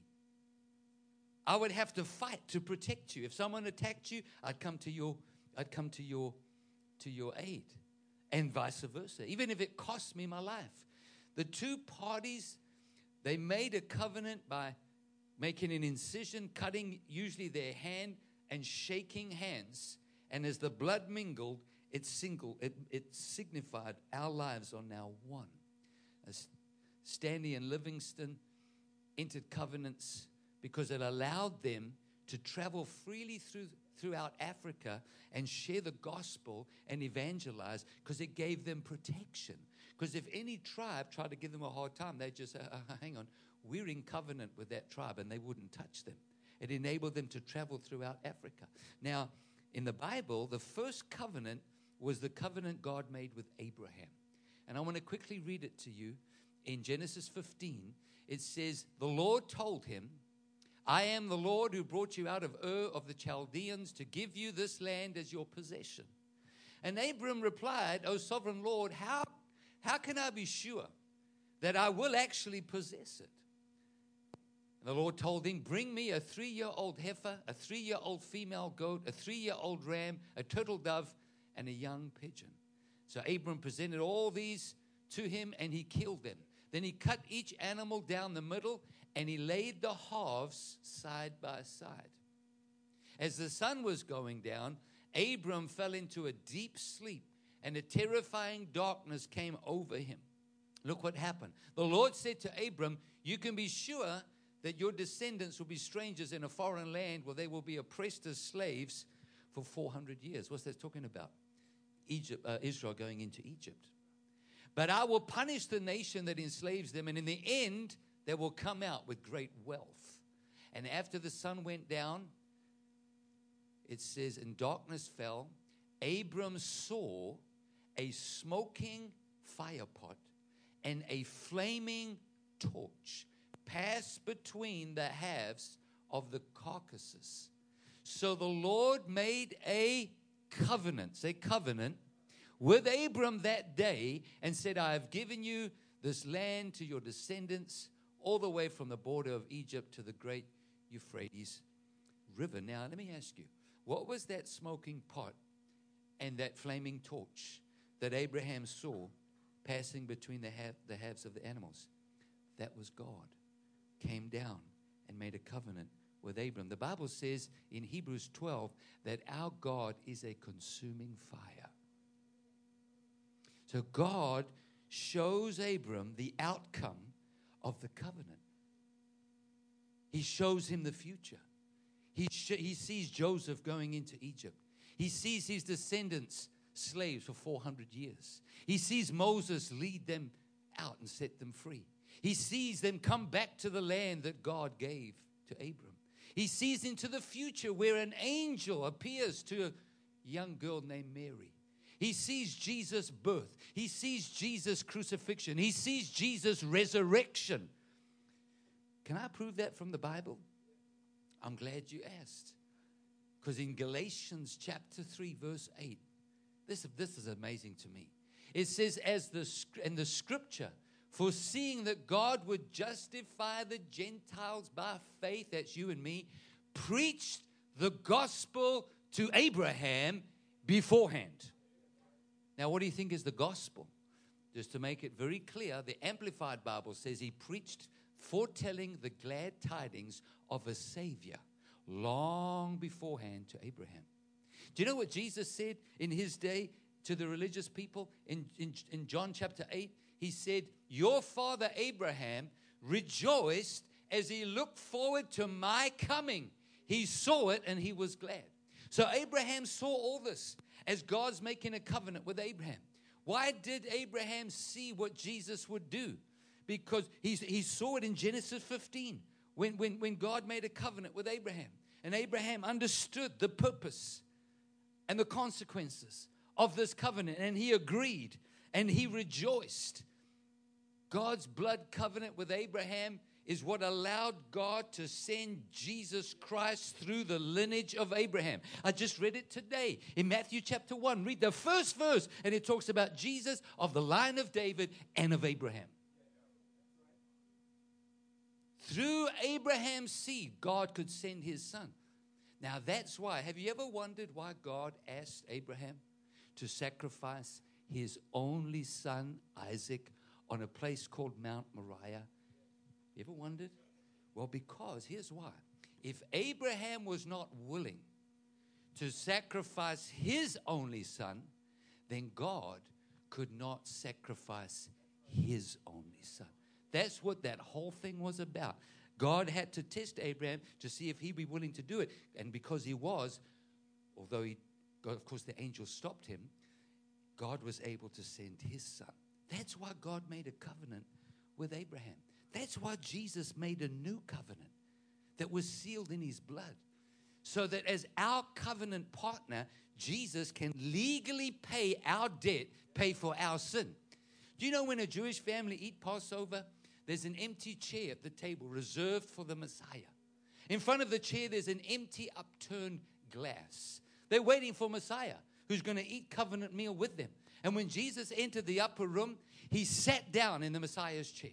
I would have to fight to protect you. If someone attacked you, I'd come to your, I'd come to your, to your aid, and vice versa. Even if it cost me my life, the two parties, they made a covenant by making an incision, cutting usually their hand, and shaking hands. And as the blood mingled, it single, it, it signified our lives are now one. As Stanley and Livingston entered covenants because it allowed them to travel freely through, throughout Africa and share the gospel and evangelize, because it gave them protection. Because if any tribe tried to give them a hard time, they'd just say, uh, hang on, we're in covenant with that tribe, and they wouldn't touch them. It enabled them to travel throughout Africa. Now, in the Bible, the first covenant was the covenant God made with Abraham. And I want to quickly read it to you. In Genesis fifteen, it says, the Lord told him, I am the Lord who brought you out of Ur of the Chaldeans to give you this land as your possession. And Abram replied, O sovereign Lord, how, how can I be sure that I will actually possess it? And the Lord told him, bring me a three-year-old heifer, a three-year-old female goat, a three-year-old ram, a turtle dove, and a young pigeon. So Abram presented all these to him, and he killed them. Then he cut each animal down the middle, and he laid the halves side by side. As the sun was going down, Abram fell into a deep sleep, and a terrifying darkness came over him. Look what happened. The Lord said to Abram, you can be sure that your descendants will be strangers in a foreign land where they will be oppressed as slaves for four hundred years. What's that talking about? Egypt, uh, Israel going into Egypt. But I will punish the nation that enslaves them, and in the end, they will come out with great wealth. And after the sun went down, it says, and darkness fell, Abram saw a smoking fire pot and a flaming torch pass between the halves of the carcasses. So the Lord made a covenant, say covenant, with Abram that day, and said, I have given you this land to your descendants all the way from the border of Egypt to the great Euphrates River. Now, let me ask you, what was that smoking pot and that flaming torch that Abraham saw passing between the, half, the halves of the animals? that was God, came down and made a covenant with Abram. The Bible says in Hebrews twelve that our God is a consuming fire. So God shows Abram the outcome of the covenant. He shows him the future. He, sh- he sees Joseph going into Egypt. He sees his descendants slaves for four hundred years. He sees Moses lead them out and set them free. He sees them come back to the land that God gave to Abram. He sees into the future where an angel appears to a young girl named Mary. He sees Jesus' birth. He sees Jesus' crucifixion. He sees Jesus' resurrection. Can I prove that from the Bible? I'm glad you asked. Because in Galatians chapter three, verse eight, this, this is amazing to me. It says, as the in the scripture, foreseeing that God would justify the Gentiles by faith, that's you and me, preached the gospel to Abraham beforehand. Now, what do you think is the gospel? Just to make it very clear, the Amplified Bible says he preached foretelling the glad tidings of a Savior long beforehand to Abraham. Do you know what Jesus said in his day to the religious people in, in, in John chapter eight? He said, your father Abraham rejoiced as he looked forward to my coming. He saw it and he was glad. So Abraham saw all this as God's making a covenant with Abraham. Why did Abraham see what Jesus would do? Because he, he saw it in Genesis fifteen when, when, when God made a covenant with Abraham. And Abraham understood the purpose and the consequences of this covenant. And he agreed and he rejoiced. God's blood covenant with Abraham is what allowed God to send Jesus Christ through the lineage of Abraham. I just read it today in Matthew chapter one. Read the first verse, and it talks about Jesus of the line of David and of Abraham. Through Abraham's seed, God could send his son. Now that's why, have you ever wondered why God asked Abraham to sacrifice his only son, Isaac, on a place called Mount Moriah? You ever wondered? Well, because here's why. If Abraham was not willing to sacrifice his only son, then God could not sacrifice his only son. That's what that whole thing was about. God had to test Abraham to see if he'd be willing to do it. And because he was, although he, God, of course, the angel stopped him, God was able to send his son. That's why God made a covenant with Abraham. That's why Jesus made a new covenant that was sealed in his blood. So that as our covenant partner, Jesus can legally pay our debt, pay for our sin. Do you know when a Jewish family eat Passover, there's an empty chair at the table reserved for the Messiah. In front of the chair, there's an empty upturned glass. They're waiting for Messiah, who's going to eat covenant meal with them. And when Jesus entered the upper room, he sat down in the Messiah's chair.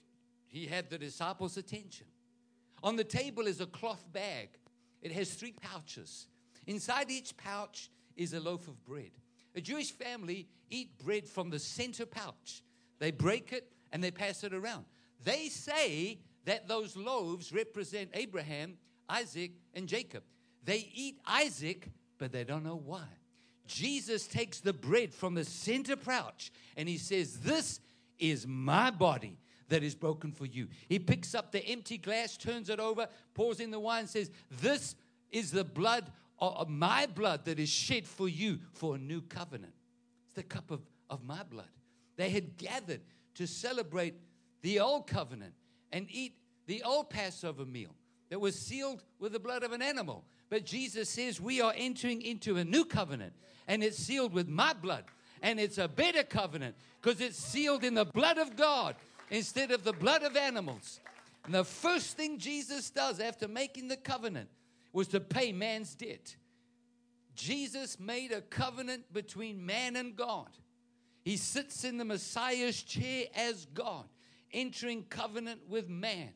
He had the disciples' attention. On the table is a cloth bag. It has three pouches. Inside each pouch is a loaf of bread. A Jewish family eat bread from the center pouch. They break it and they pass it around. They say that those loaves represent Abraham, Isaac, and Jacob. They eat Isaac, but they don't know why. Jesus takes the bread from the center pouch and he says, this is my body that is broken for you. He picks up the empty glass, turns it over, pours in the wine, says, this is the blood of my blood that is shed for you for a new covenant. It's the cup of, of my blood. They had gathered to celebrate the old covenant and eat the old Passover meal that was sealed with the blood of an animal. But Jesus says we are entering into a new covenant, and it's sealed with my blood. And it's a better covenant because it's sealed in the blood of God instead of the blood of animals. And the first thing Jesus does after making the covenant was to pay man's debt. Jesus made a covenant between man and God. He sits in the Messiah's chair as God, entering covenant with man.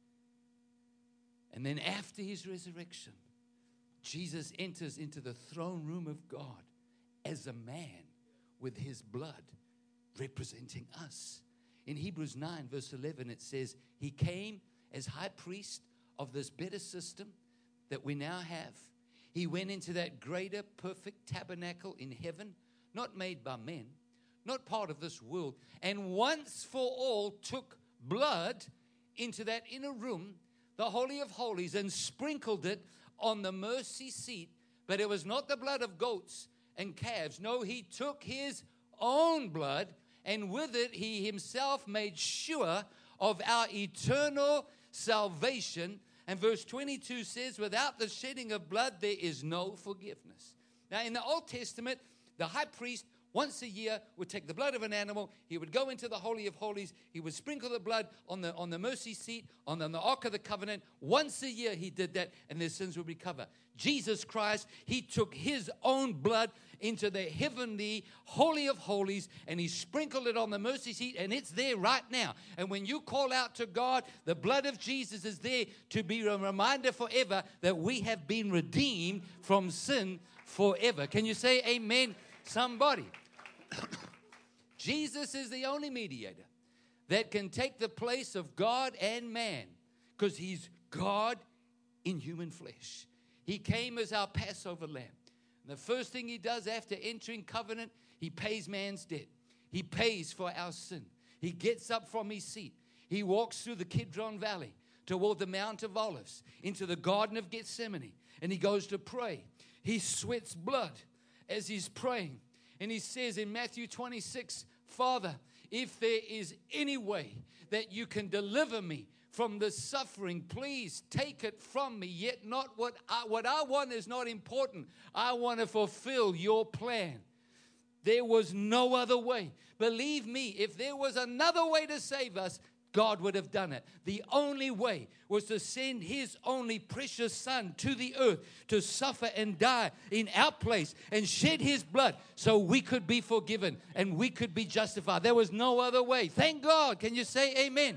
And then after his resurrection, Jesus enters into the throne room of God as a man with his blood representing us. In Hebrews nine, verse eleven, it says, he came as high priest of this better system that we now have. He went into that greater, perfect tabernacle in heaven, not made by men, not part of this world, and once for all took blood into that inner room, the Holy of Holies, and sprinkled it on the mercy seat. But it was not the blood of goats and calves. No, he took his own blood, and with it he himself made sure of our eternal salvation. And verse twenty-two says, without the shedding of blood, there is no forgiveness. Now, in the Old Testament, the high priest once a year would take the blood of an animal. He would go into the Holy of Holies. He would sprinkle the blood on the, on the mercy seat, on the, on the Ark of the Covenant. Once a year he did that, and their sins would be covered. Jesus Christ, he took his own blood into the heavenly Holy of Holies, and he sprinkled it on the mercy seat, and it's there right now. And when you call out to God, the blood of Jesus is there to be a reminder forever that we have been redeemed from sin forever. Can you say amen, somebody? Jesus is the only mediator that can take the place of God and man, because he's God in human flesh. He came as our Passover lamb. And the first thing he does after entering covenant, he pays man's debt. He pays for our sin. He gets up from his seat. He walks through the Kidron Valley toward the Mount of Olives into the Garden of Gethsemane, and he goes to pray. He sweats blood as he's praying. And he says in Matthew twenty-six, Father, if there is any way that you can deliver me from this suffering, please take it from me. Yet not what I, what I want is not important. I want to fulfill your plan. There was no other way. Believe me, if there was another way to save us, God would have done it. The only way was to send his only precious son to the earth to suffer and die in our place and shed his blood so we could be forgiven and we could be justified. There was no other way. Thank God. Can you say amen?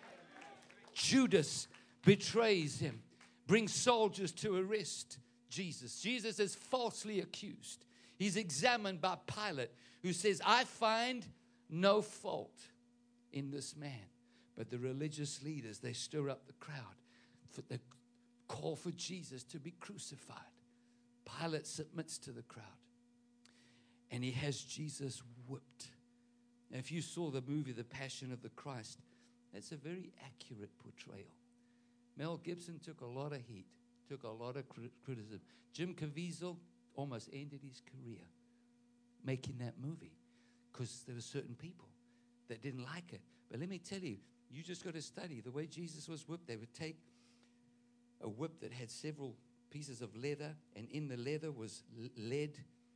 Judas betrays him, brings soldiers to arrest Jesus. Jesus is falsely accused. He's examined by Pilate, who says, I find no fault in this man. But the religious leaders, they stir up the crowd. For the call for Jesus to be crucified. Pilate submits to the crowd. And he has Jesus whipped. Now, if you saw the movie, The Passion of the Christ, that's a very accurate portrayal. Mel Gibson took a lot of heat, took a lot of crit- criticism. Jim Caviezel almost ended his career making that movie because there were certain people that didn't like it. But let me tell you, you just got to study the way Jesus was whipped. They would take a whip that had several pieces of leather, and in the leather was lead,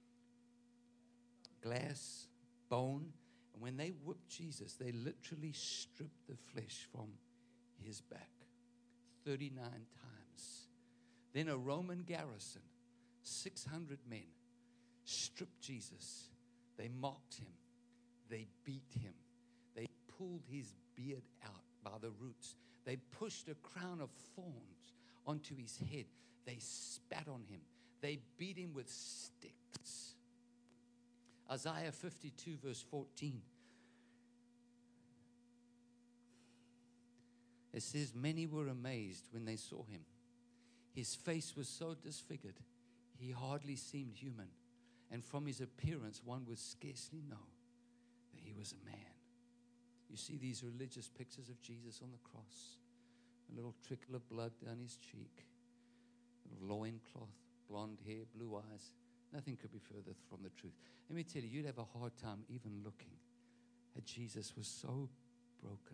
glass, bone. And when they whipped Jesus, they literally stripped the flesh from his back thirty-nine times. Then a Roman garrison, six hundred men, stripped Jesus. They mocked him. They beat him. They pulled his beard out by the roots. They pushed a crown of thorns onto his head. They spat on him. They beat him with sticks. Isaiah fifty-two, verse fourteen. It says, many were amazed when they saw him. His face was so disfigured, he hardly seemed human. And from his appearance, one would scarcely know that he was a man. You see these religious pictures of Jesus on the cross. A little trickle of blood down his cheek. A little loincloth, blonde hair, blue eyes. Nothing could be further from the truth. Let me tell you, you'd have a hard time even looking at Jesus was so broken.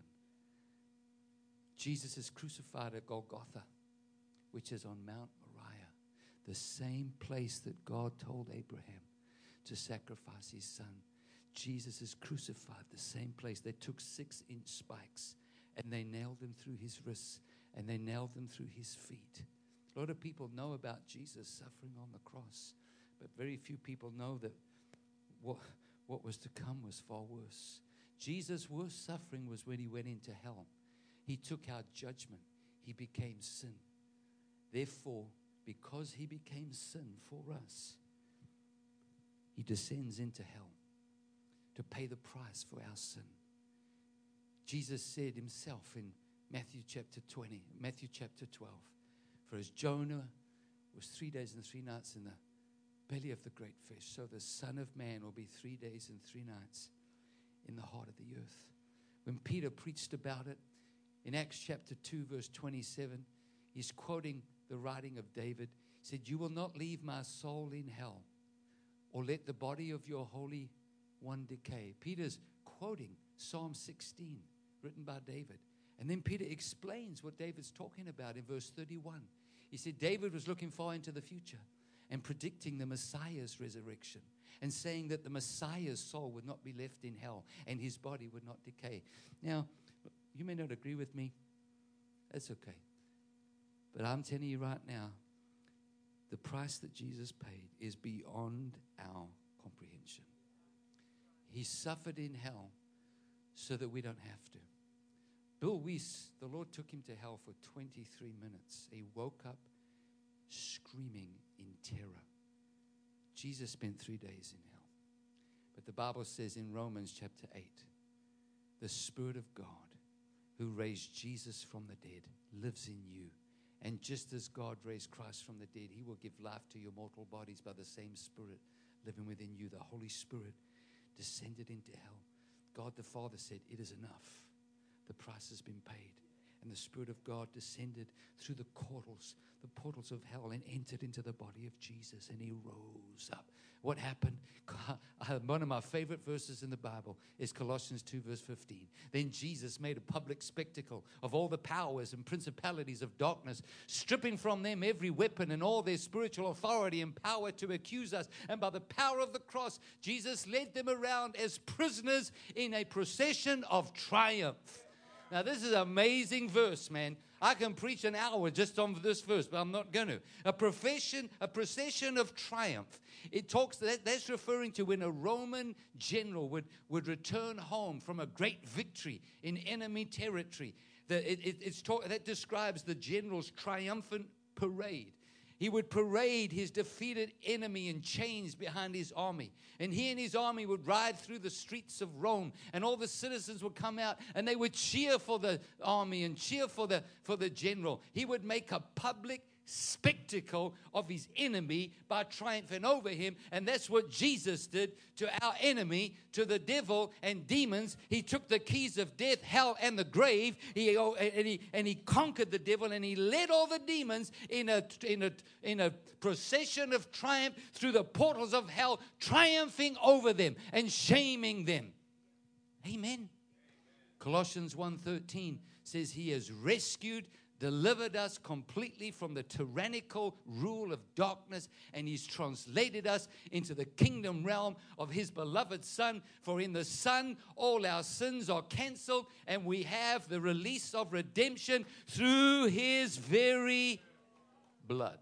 Jesus is crucified at Golgotha, which is on Mount Moriah, the same place that God told Abraham to sacrifice his son. Jesus is crucified, the same place. They took six-inch spikes and they nailed them through his wrists and they nailed them through his feet. A lot of people know about Jesus suffering on the cross, but very few people know that what, what was to come was far worse. Jesus' worst suffering was when he went into hell. He took our judgment. He became sin. Therefore, because he became sin for us, he descends into hell to pay the price for our sin. Jesus said himself in Matthew chapter twenty, Matthew chapter twelve, for as Jonah was three days and three nights in the belly of the great fish, so the Son of Man will be three days and three nights in the heart of the earth. When Peter preached about it in Acts chapter two, verse twenty-seven, he's quoting the writing of David. He said, you will not leave my soul in hell, or let the body of your Holy One decay. Peter's quoting Psalm sixteen, written by David. And then Peter explains what David's talking about in verse thirty-one. He said David was looking far into the future and predicting the Messiah's resurrection and saying that the Messiah's soul would not be left in hell and his body would not decay. Now, you may not agree with me. That's okay. But I'm telling you right now, the price that Jesus paid is beyond our comprehension. He suffered in hell so that we don't have to. Bill Weiss, the Lord took him to hell for twenty-three minutes. He woke up screaming in terror. Jesus spent three days in hell. But the Bible says in Romans chapter eight, the Spirit of God who raised Jesus from the dead lives in you. And just as God raised Christ from the dead, he will give life to your mortal bodies by the same Spirit living within you. The Holy Spirit descended into hell. God the Father said, it is enough. The price has been paid. And the Spirit of God descended through the portals, the portals of hell, and entered into the body of Jesus, and he rose up. What happened? One of my favorite verses in the Bible is Colossians two, verse fifteen. Then Jesus made a public spectacle of all the powers and principalities of darkness, stripping from them every weapon and all their spiritual authority and power to accuse us. And by the power of the cross, Jesus led them around as prisoners in a procession of triumph. Now, this is an amazing verse, man. I can preach an hour just on this verse, but I'm not going to. A profession, a procession of triumph. It talks, that, that's referring to when a Roman general would, would return home from a great victory in enemy territory. The, it, it, it's talk, that describes the general's triumphant parade. He would parade his defeated enemy in chains behind his army. And he and his army would ride through the streets of Rome. And all the citizens would come out and they would cheer for the army and cheer for the, for the general. He would make a public spectacle of his enemy by triumphing over him. And that's what Jesus did to our enemy, to the devil and demons. He took the keys of death, hell, and the grave. He and he and he conquered the devil, and he led all the demons in a in a in a procession of triumph through the portals of hell, triumphing over them and shaming them. Amen. Colossians one thirteen says he has rescued, delivered us completely from the tyrannical rule of darkness, and he's translated us into the kingdom realm of his beloved Son. For in the Son, all our sins are canceled, and we have the release of redemption through his very blood.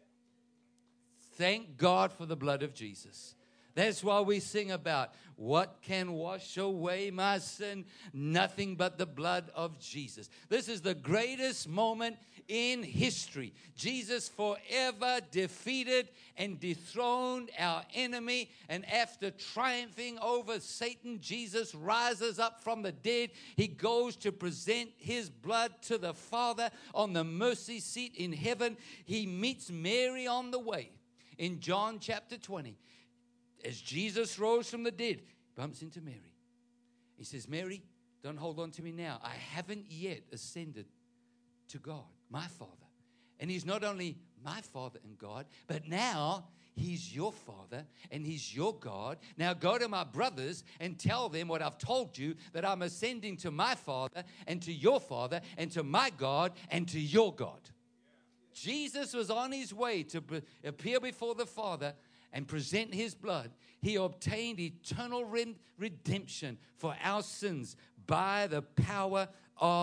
Thank God for the blood of Jesus. That's why we sing about, what can wash away my sin? Nothing but the blood of Jesus. This is the greatest moment in history. Jesus forever defeated and dethroned our enemy. And after triumphing over Satan, Jesus rises up from the dead. He goes to present his blood to the Father on the mercy seat in heaven. He meets Mary on the way in John chapter twenty. As Jesus rose from the dead, bumps into Mary. He says, Mary, don't hold on to me now. I haven't yet ascended to God, my Father. And he's not only my Father and God, but now he's your Father and he's your God. Now go to my brothers and tell them what I've told you, that I'm ascending to my Father and to your Father and to my God and to your God. Jesus was on his way to appear before the Father and present his blood. He obtained eternal redemption for our sins by the power of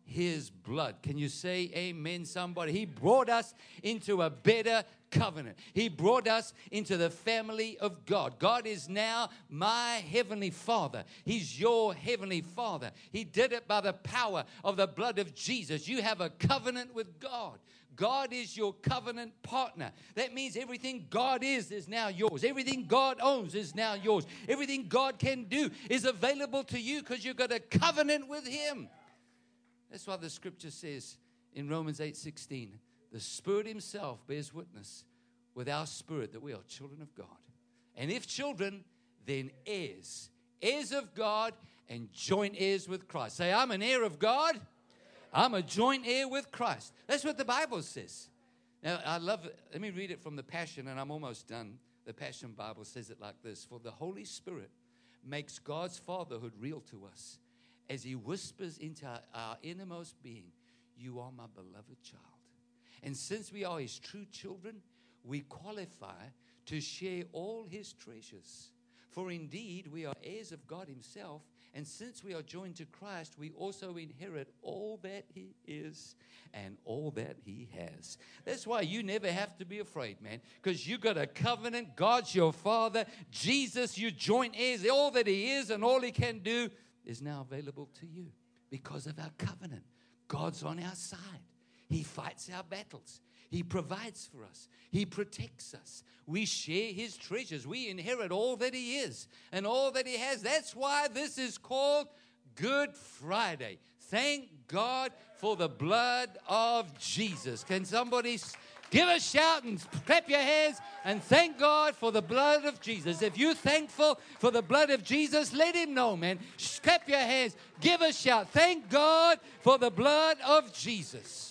His blood. Can you say amen, somebody? He brought us into a better covenant. He brought us into the family of God. God is now my heavenly Father. He's your heavenly Father. He did it by the power of the blood of Jesus. You have a covenant with God. God is your covenant partner. That means everything God is is now yours. Everything God owns is now yours. Everything God can do is available to you because you've got a covenant with Him. That's why the scripture says in Romans eight sixteen, the Spirit Himself bears witness with our spirit that we are children of God. And if children, then heirs. Heirs of God and joint heirs with Christ. Say, I'm an heir of God. I'm a joint heir with Christ. That's what the Bible says. Now, I love it. Let me read it from the Passion, and I'm almost done. The Passion Bible says it like this. For the Holy Spirit makes God's fatherhood real to us as He whispers into our, our innermost being, you are my beloved child. And since we are His true children, we qualify to share all His treasures. For indeed, we are heirs of God Himself, and since we are joined to Christ, we also inherit all that He is and all that He has. That's why you never have to be afraid, man, because you got a covenant. God's your Father. Jesus, you joint heirs. All that He is and all He can do is now available to you because of our covenant. God's on our side. He fights our battles. He provides for us. He protects us. We share His treasures. We inherit all that He is and all that He has. That's why this is called Good Friday. Thank God for the blood of Jesus. Can somebody give a shout and clap your hands and thank God for the blood of Jesus? If you're thankful for the blood of Jesus, let Him know, man. Clap your hands. Give a shout. Thank God for the blood of Jesus.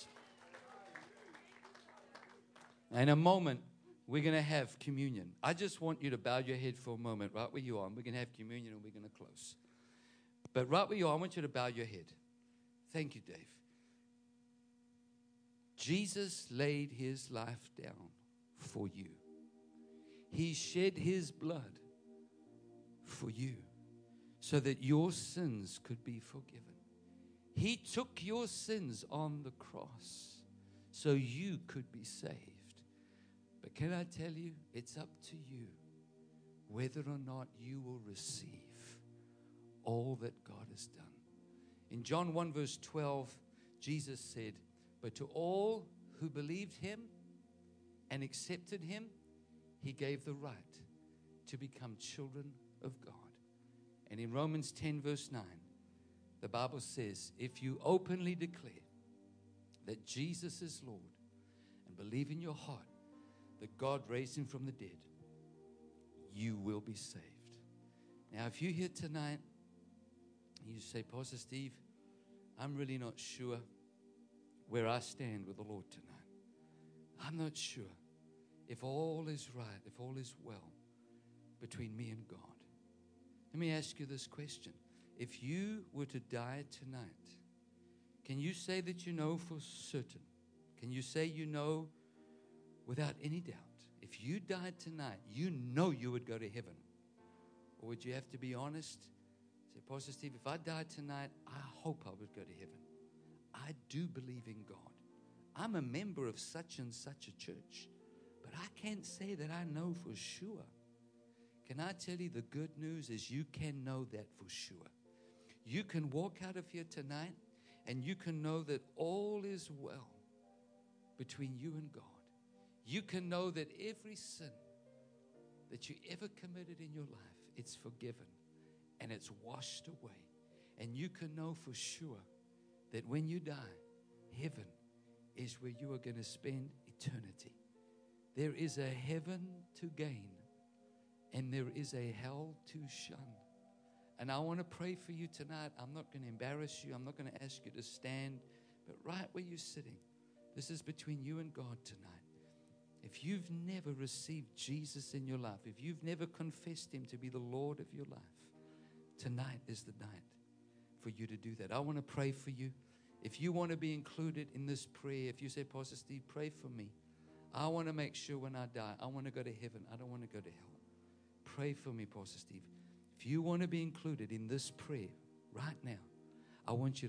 In a moment, we're going to have communion. I just want you to bow your head for a moment, right where you are. And we're going to have communion and we're going to close. But right where you are, I want you to bow your head. Thank you, Dave. Jesus laid His life down for you. He shed His blood for you so that your sins could be forgiven. He took your sins on the cross so you could be saved. But can I tell you, it's up to you whether or not you will receive all that God has done. In John one verse twelve, Jesus said, but to all who believed Him and accepted Him, He gave the right to become children of God. And in Romans ten verse nine, the Bible says, if you openly declare that Jesus is Lord and believe in your heart that God raised Him from the dead, you will be saved. Now, if you're here tonight, and you say, Pastor Steve, I'm really not sure where I stand with the Lord tonight. I'm not sure if all is right, if all is well between me and God. Let me ask you this question. If you were to die tonight, can you say that you know for certain? Can you say you know without any doubt? If you died tonight, you know you would go to heaven. Or would you have to be honest? Say, Pastor Steve, if I died tonight, I hope I would go to heaven. I do believe in God. I'm a member of such and such a church, but I can't say that I know for sure. Can I tell you the good news is you can know that for sure. You can walk out of here tonight and you can know that all is well between you and God. You can know that every sin that you ever committed in your life, it's forgiven and it's washed away. And you can know for sure that when you die, heaven is where you are going to spend eternity. There is a heaven to gain and there is a hell to shun. And I want to pray for you tonight. I'm not going to embarrass you. I'm not going to ask you to stand. But right where you're sitting, this is between you and God tonight. If you've never received Jesus in your life, if you've never confessed Him to be the Lord of your life, tonight is the night for you to do that. I want to pray for you. If you want to be included in this prayer, if you say, Pastor Steve, pray for me. I want to make sure when I die, I want to go to heaven. I don't want to go to hell. Pray for me, Pastor Steve. If you want to be included in this prayer right now, I want you to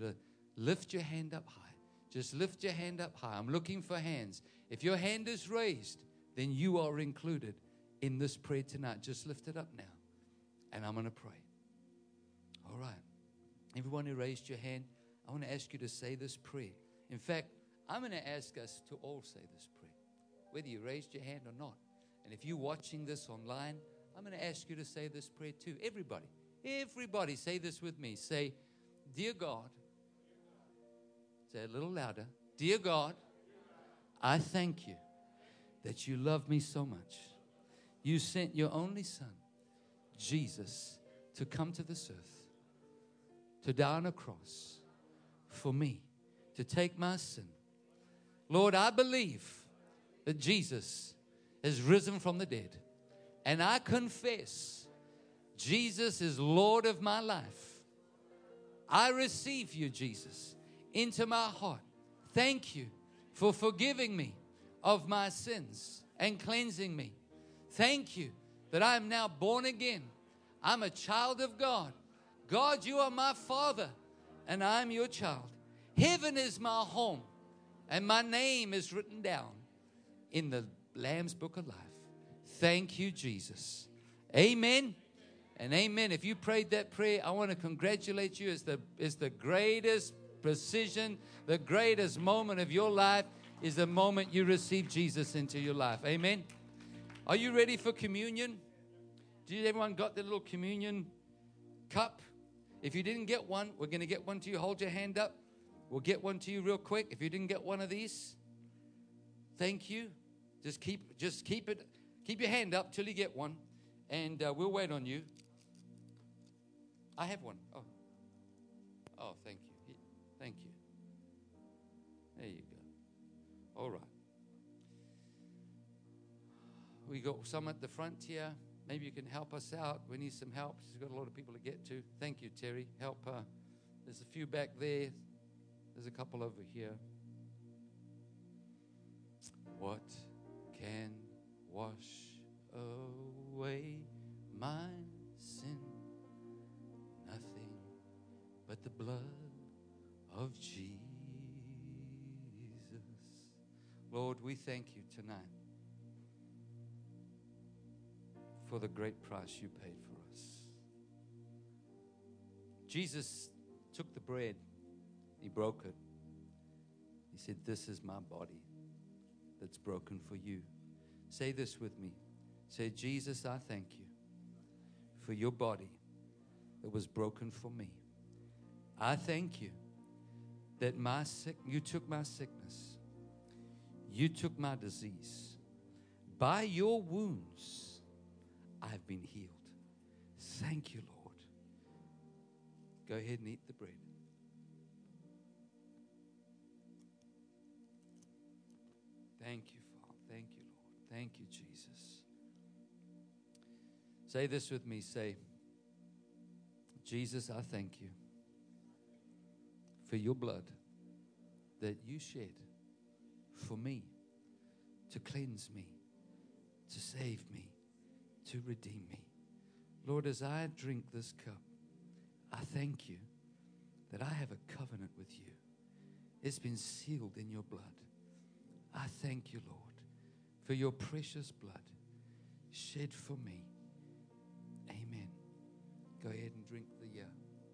lift your hand up high. Just lift your hand up high. I'm looking for hands. If your hand is raised, then you are included in this prayer tonight. Just lift it up now, and I'm going to pray. All right. Everyone who raised your hand, I want to ask you to say this prayer. In fact, I'm going to ask us to all say this prayer, whether you raised your hand or not. And if you're watching this online, I'm going to ask you to say this prayer too. Everybody, everybody say this with me. Say, dear God, say it a little louder. Dear God, I thank you that you love me so much. You sent your only son, Jesus, to come to this earth, to die on a cross for me, to take my sin. Lord, I believe that Jesus has risen from the dead. And I confess Jesus is Lord of my life. I receive you, Jesus, into my heart. Thank you for forgiving me of my sins and cleansing me. Thank you that I am now born again. I'm a child of God. God, you are my Father, and I'm your child. Heaven is my home, and my name is written down in the Lamb's Book of Life. Thank you, Jesus. Amen and amen. If you prayed that prayer, I want to congratulate you. It's the, it's the greatest precision, the greatest moment of your life is the moment you receive Jesus into your life. Amen. Are you ready for communion? Did everyone got the little communion cup? If you didn't get one, we're going to get one to you. Hold your hand up. We'll get one to you real quick. If you didn't get one of these, thank you. Just keep, just keep it, keep your hand up till you get one, and uh, we'll wait on you. I have one. Oh, oh, thank you, thank you. There you go. All right. We got some at the front here. Maybe you can help us out. We need some help. She's got a lot of people to get to. Thank you, Terry. Help her. There's a few back there. There's a couple over here. What can wash away my sin? Nothing but the blood of Jesus. Lord, we thank you tonight for the great price you paid for us. Jesus took the bread. He broke it. He said, this is my body that's broken for you. Say this with me. Say, Jesus, I thank you for your body that was broken for me. I thank you that my sick, you took my sickness. You took my disease. By your wounds, I've been healed. Thank you, Lord. Go ahead and eat the bread. Thank you, Father. Thank you, Lord. Thank you, Jesus. Say this with me. Say, Jesus, I thank you for your blood that you shed for me, to cleanse me, to save me, to redeem me. Lord, as I drink this cup, I thank you that I have a covenant with you. It's been sealed in your blood. I thank you, Lord, for your precious blood shed for me. Amen. Go ahead and drink the uh,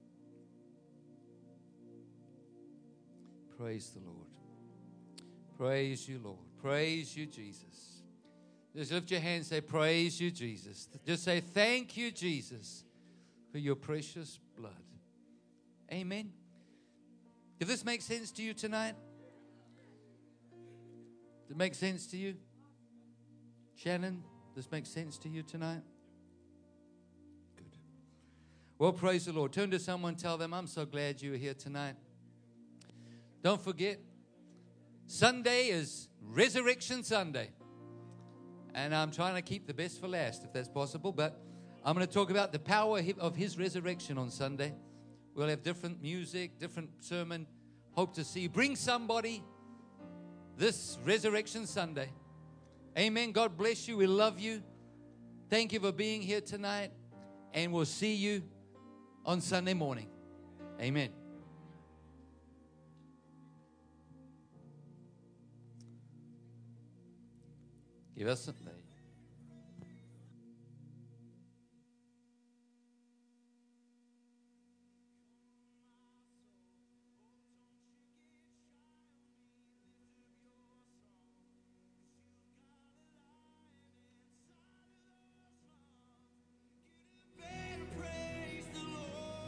praise the Lord. Praise you, Lord. Praise you, Jesus. Just lift your hand and say, praise you, Jesus. Just say, thank you, Jesus, for your precious blood. Amen. Does this make sense to you tonight? Does it make sense to you? Shannon, does this make sense to you tonight? Good. Well, praise the Lord. Turn to someone, tell them, I'm so glad you are here tonight. Don't forget, Sunday is Resurrection Sunday. And I'm trying to keep the best for last, if that's possible. But I'm going to talk about the power of His resurrection on Sunday. We'll have different music, different sermon. Hope to see you. Bring somebody this Resurrection Sunday. Amen. God bless you. We love you. Thank you for being here tonight. And we'll see you on Sunday morning. Amen. Ég vet sånt dig. Praise the Lord.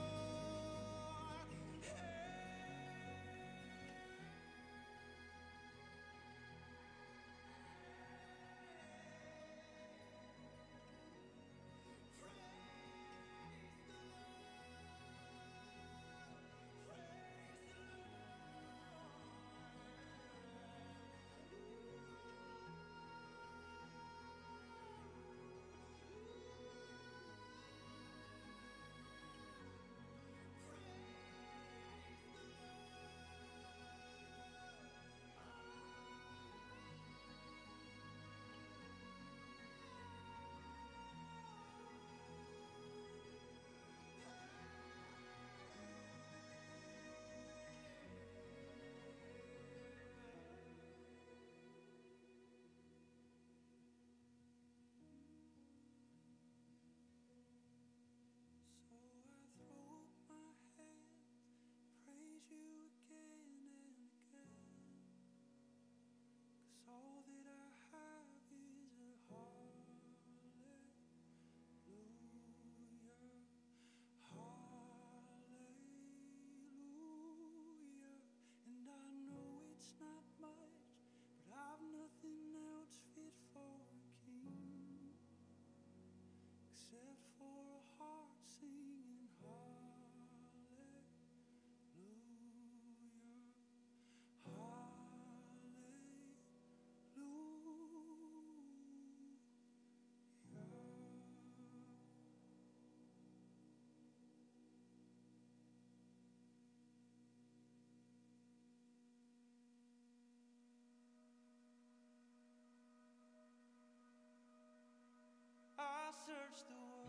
So I throw up my hands, praise you again and again. 'Cause all that I have is a hallelujah, hallelujah. And I know it's not much, but I've nothing else fit for a king except for a heart singing hallelujah, hallelujah. I searched the world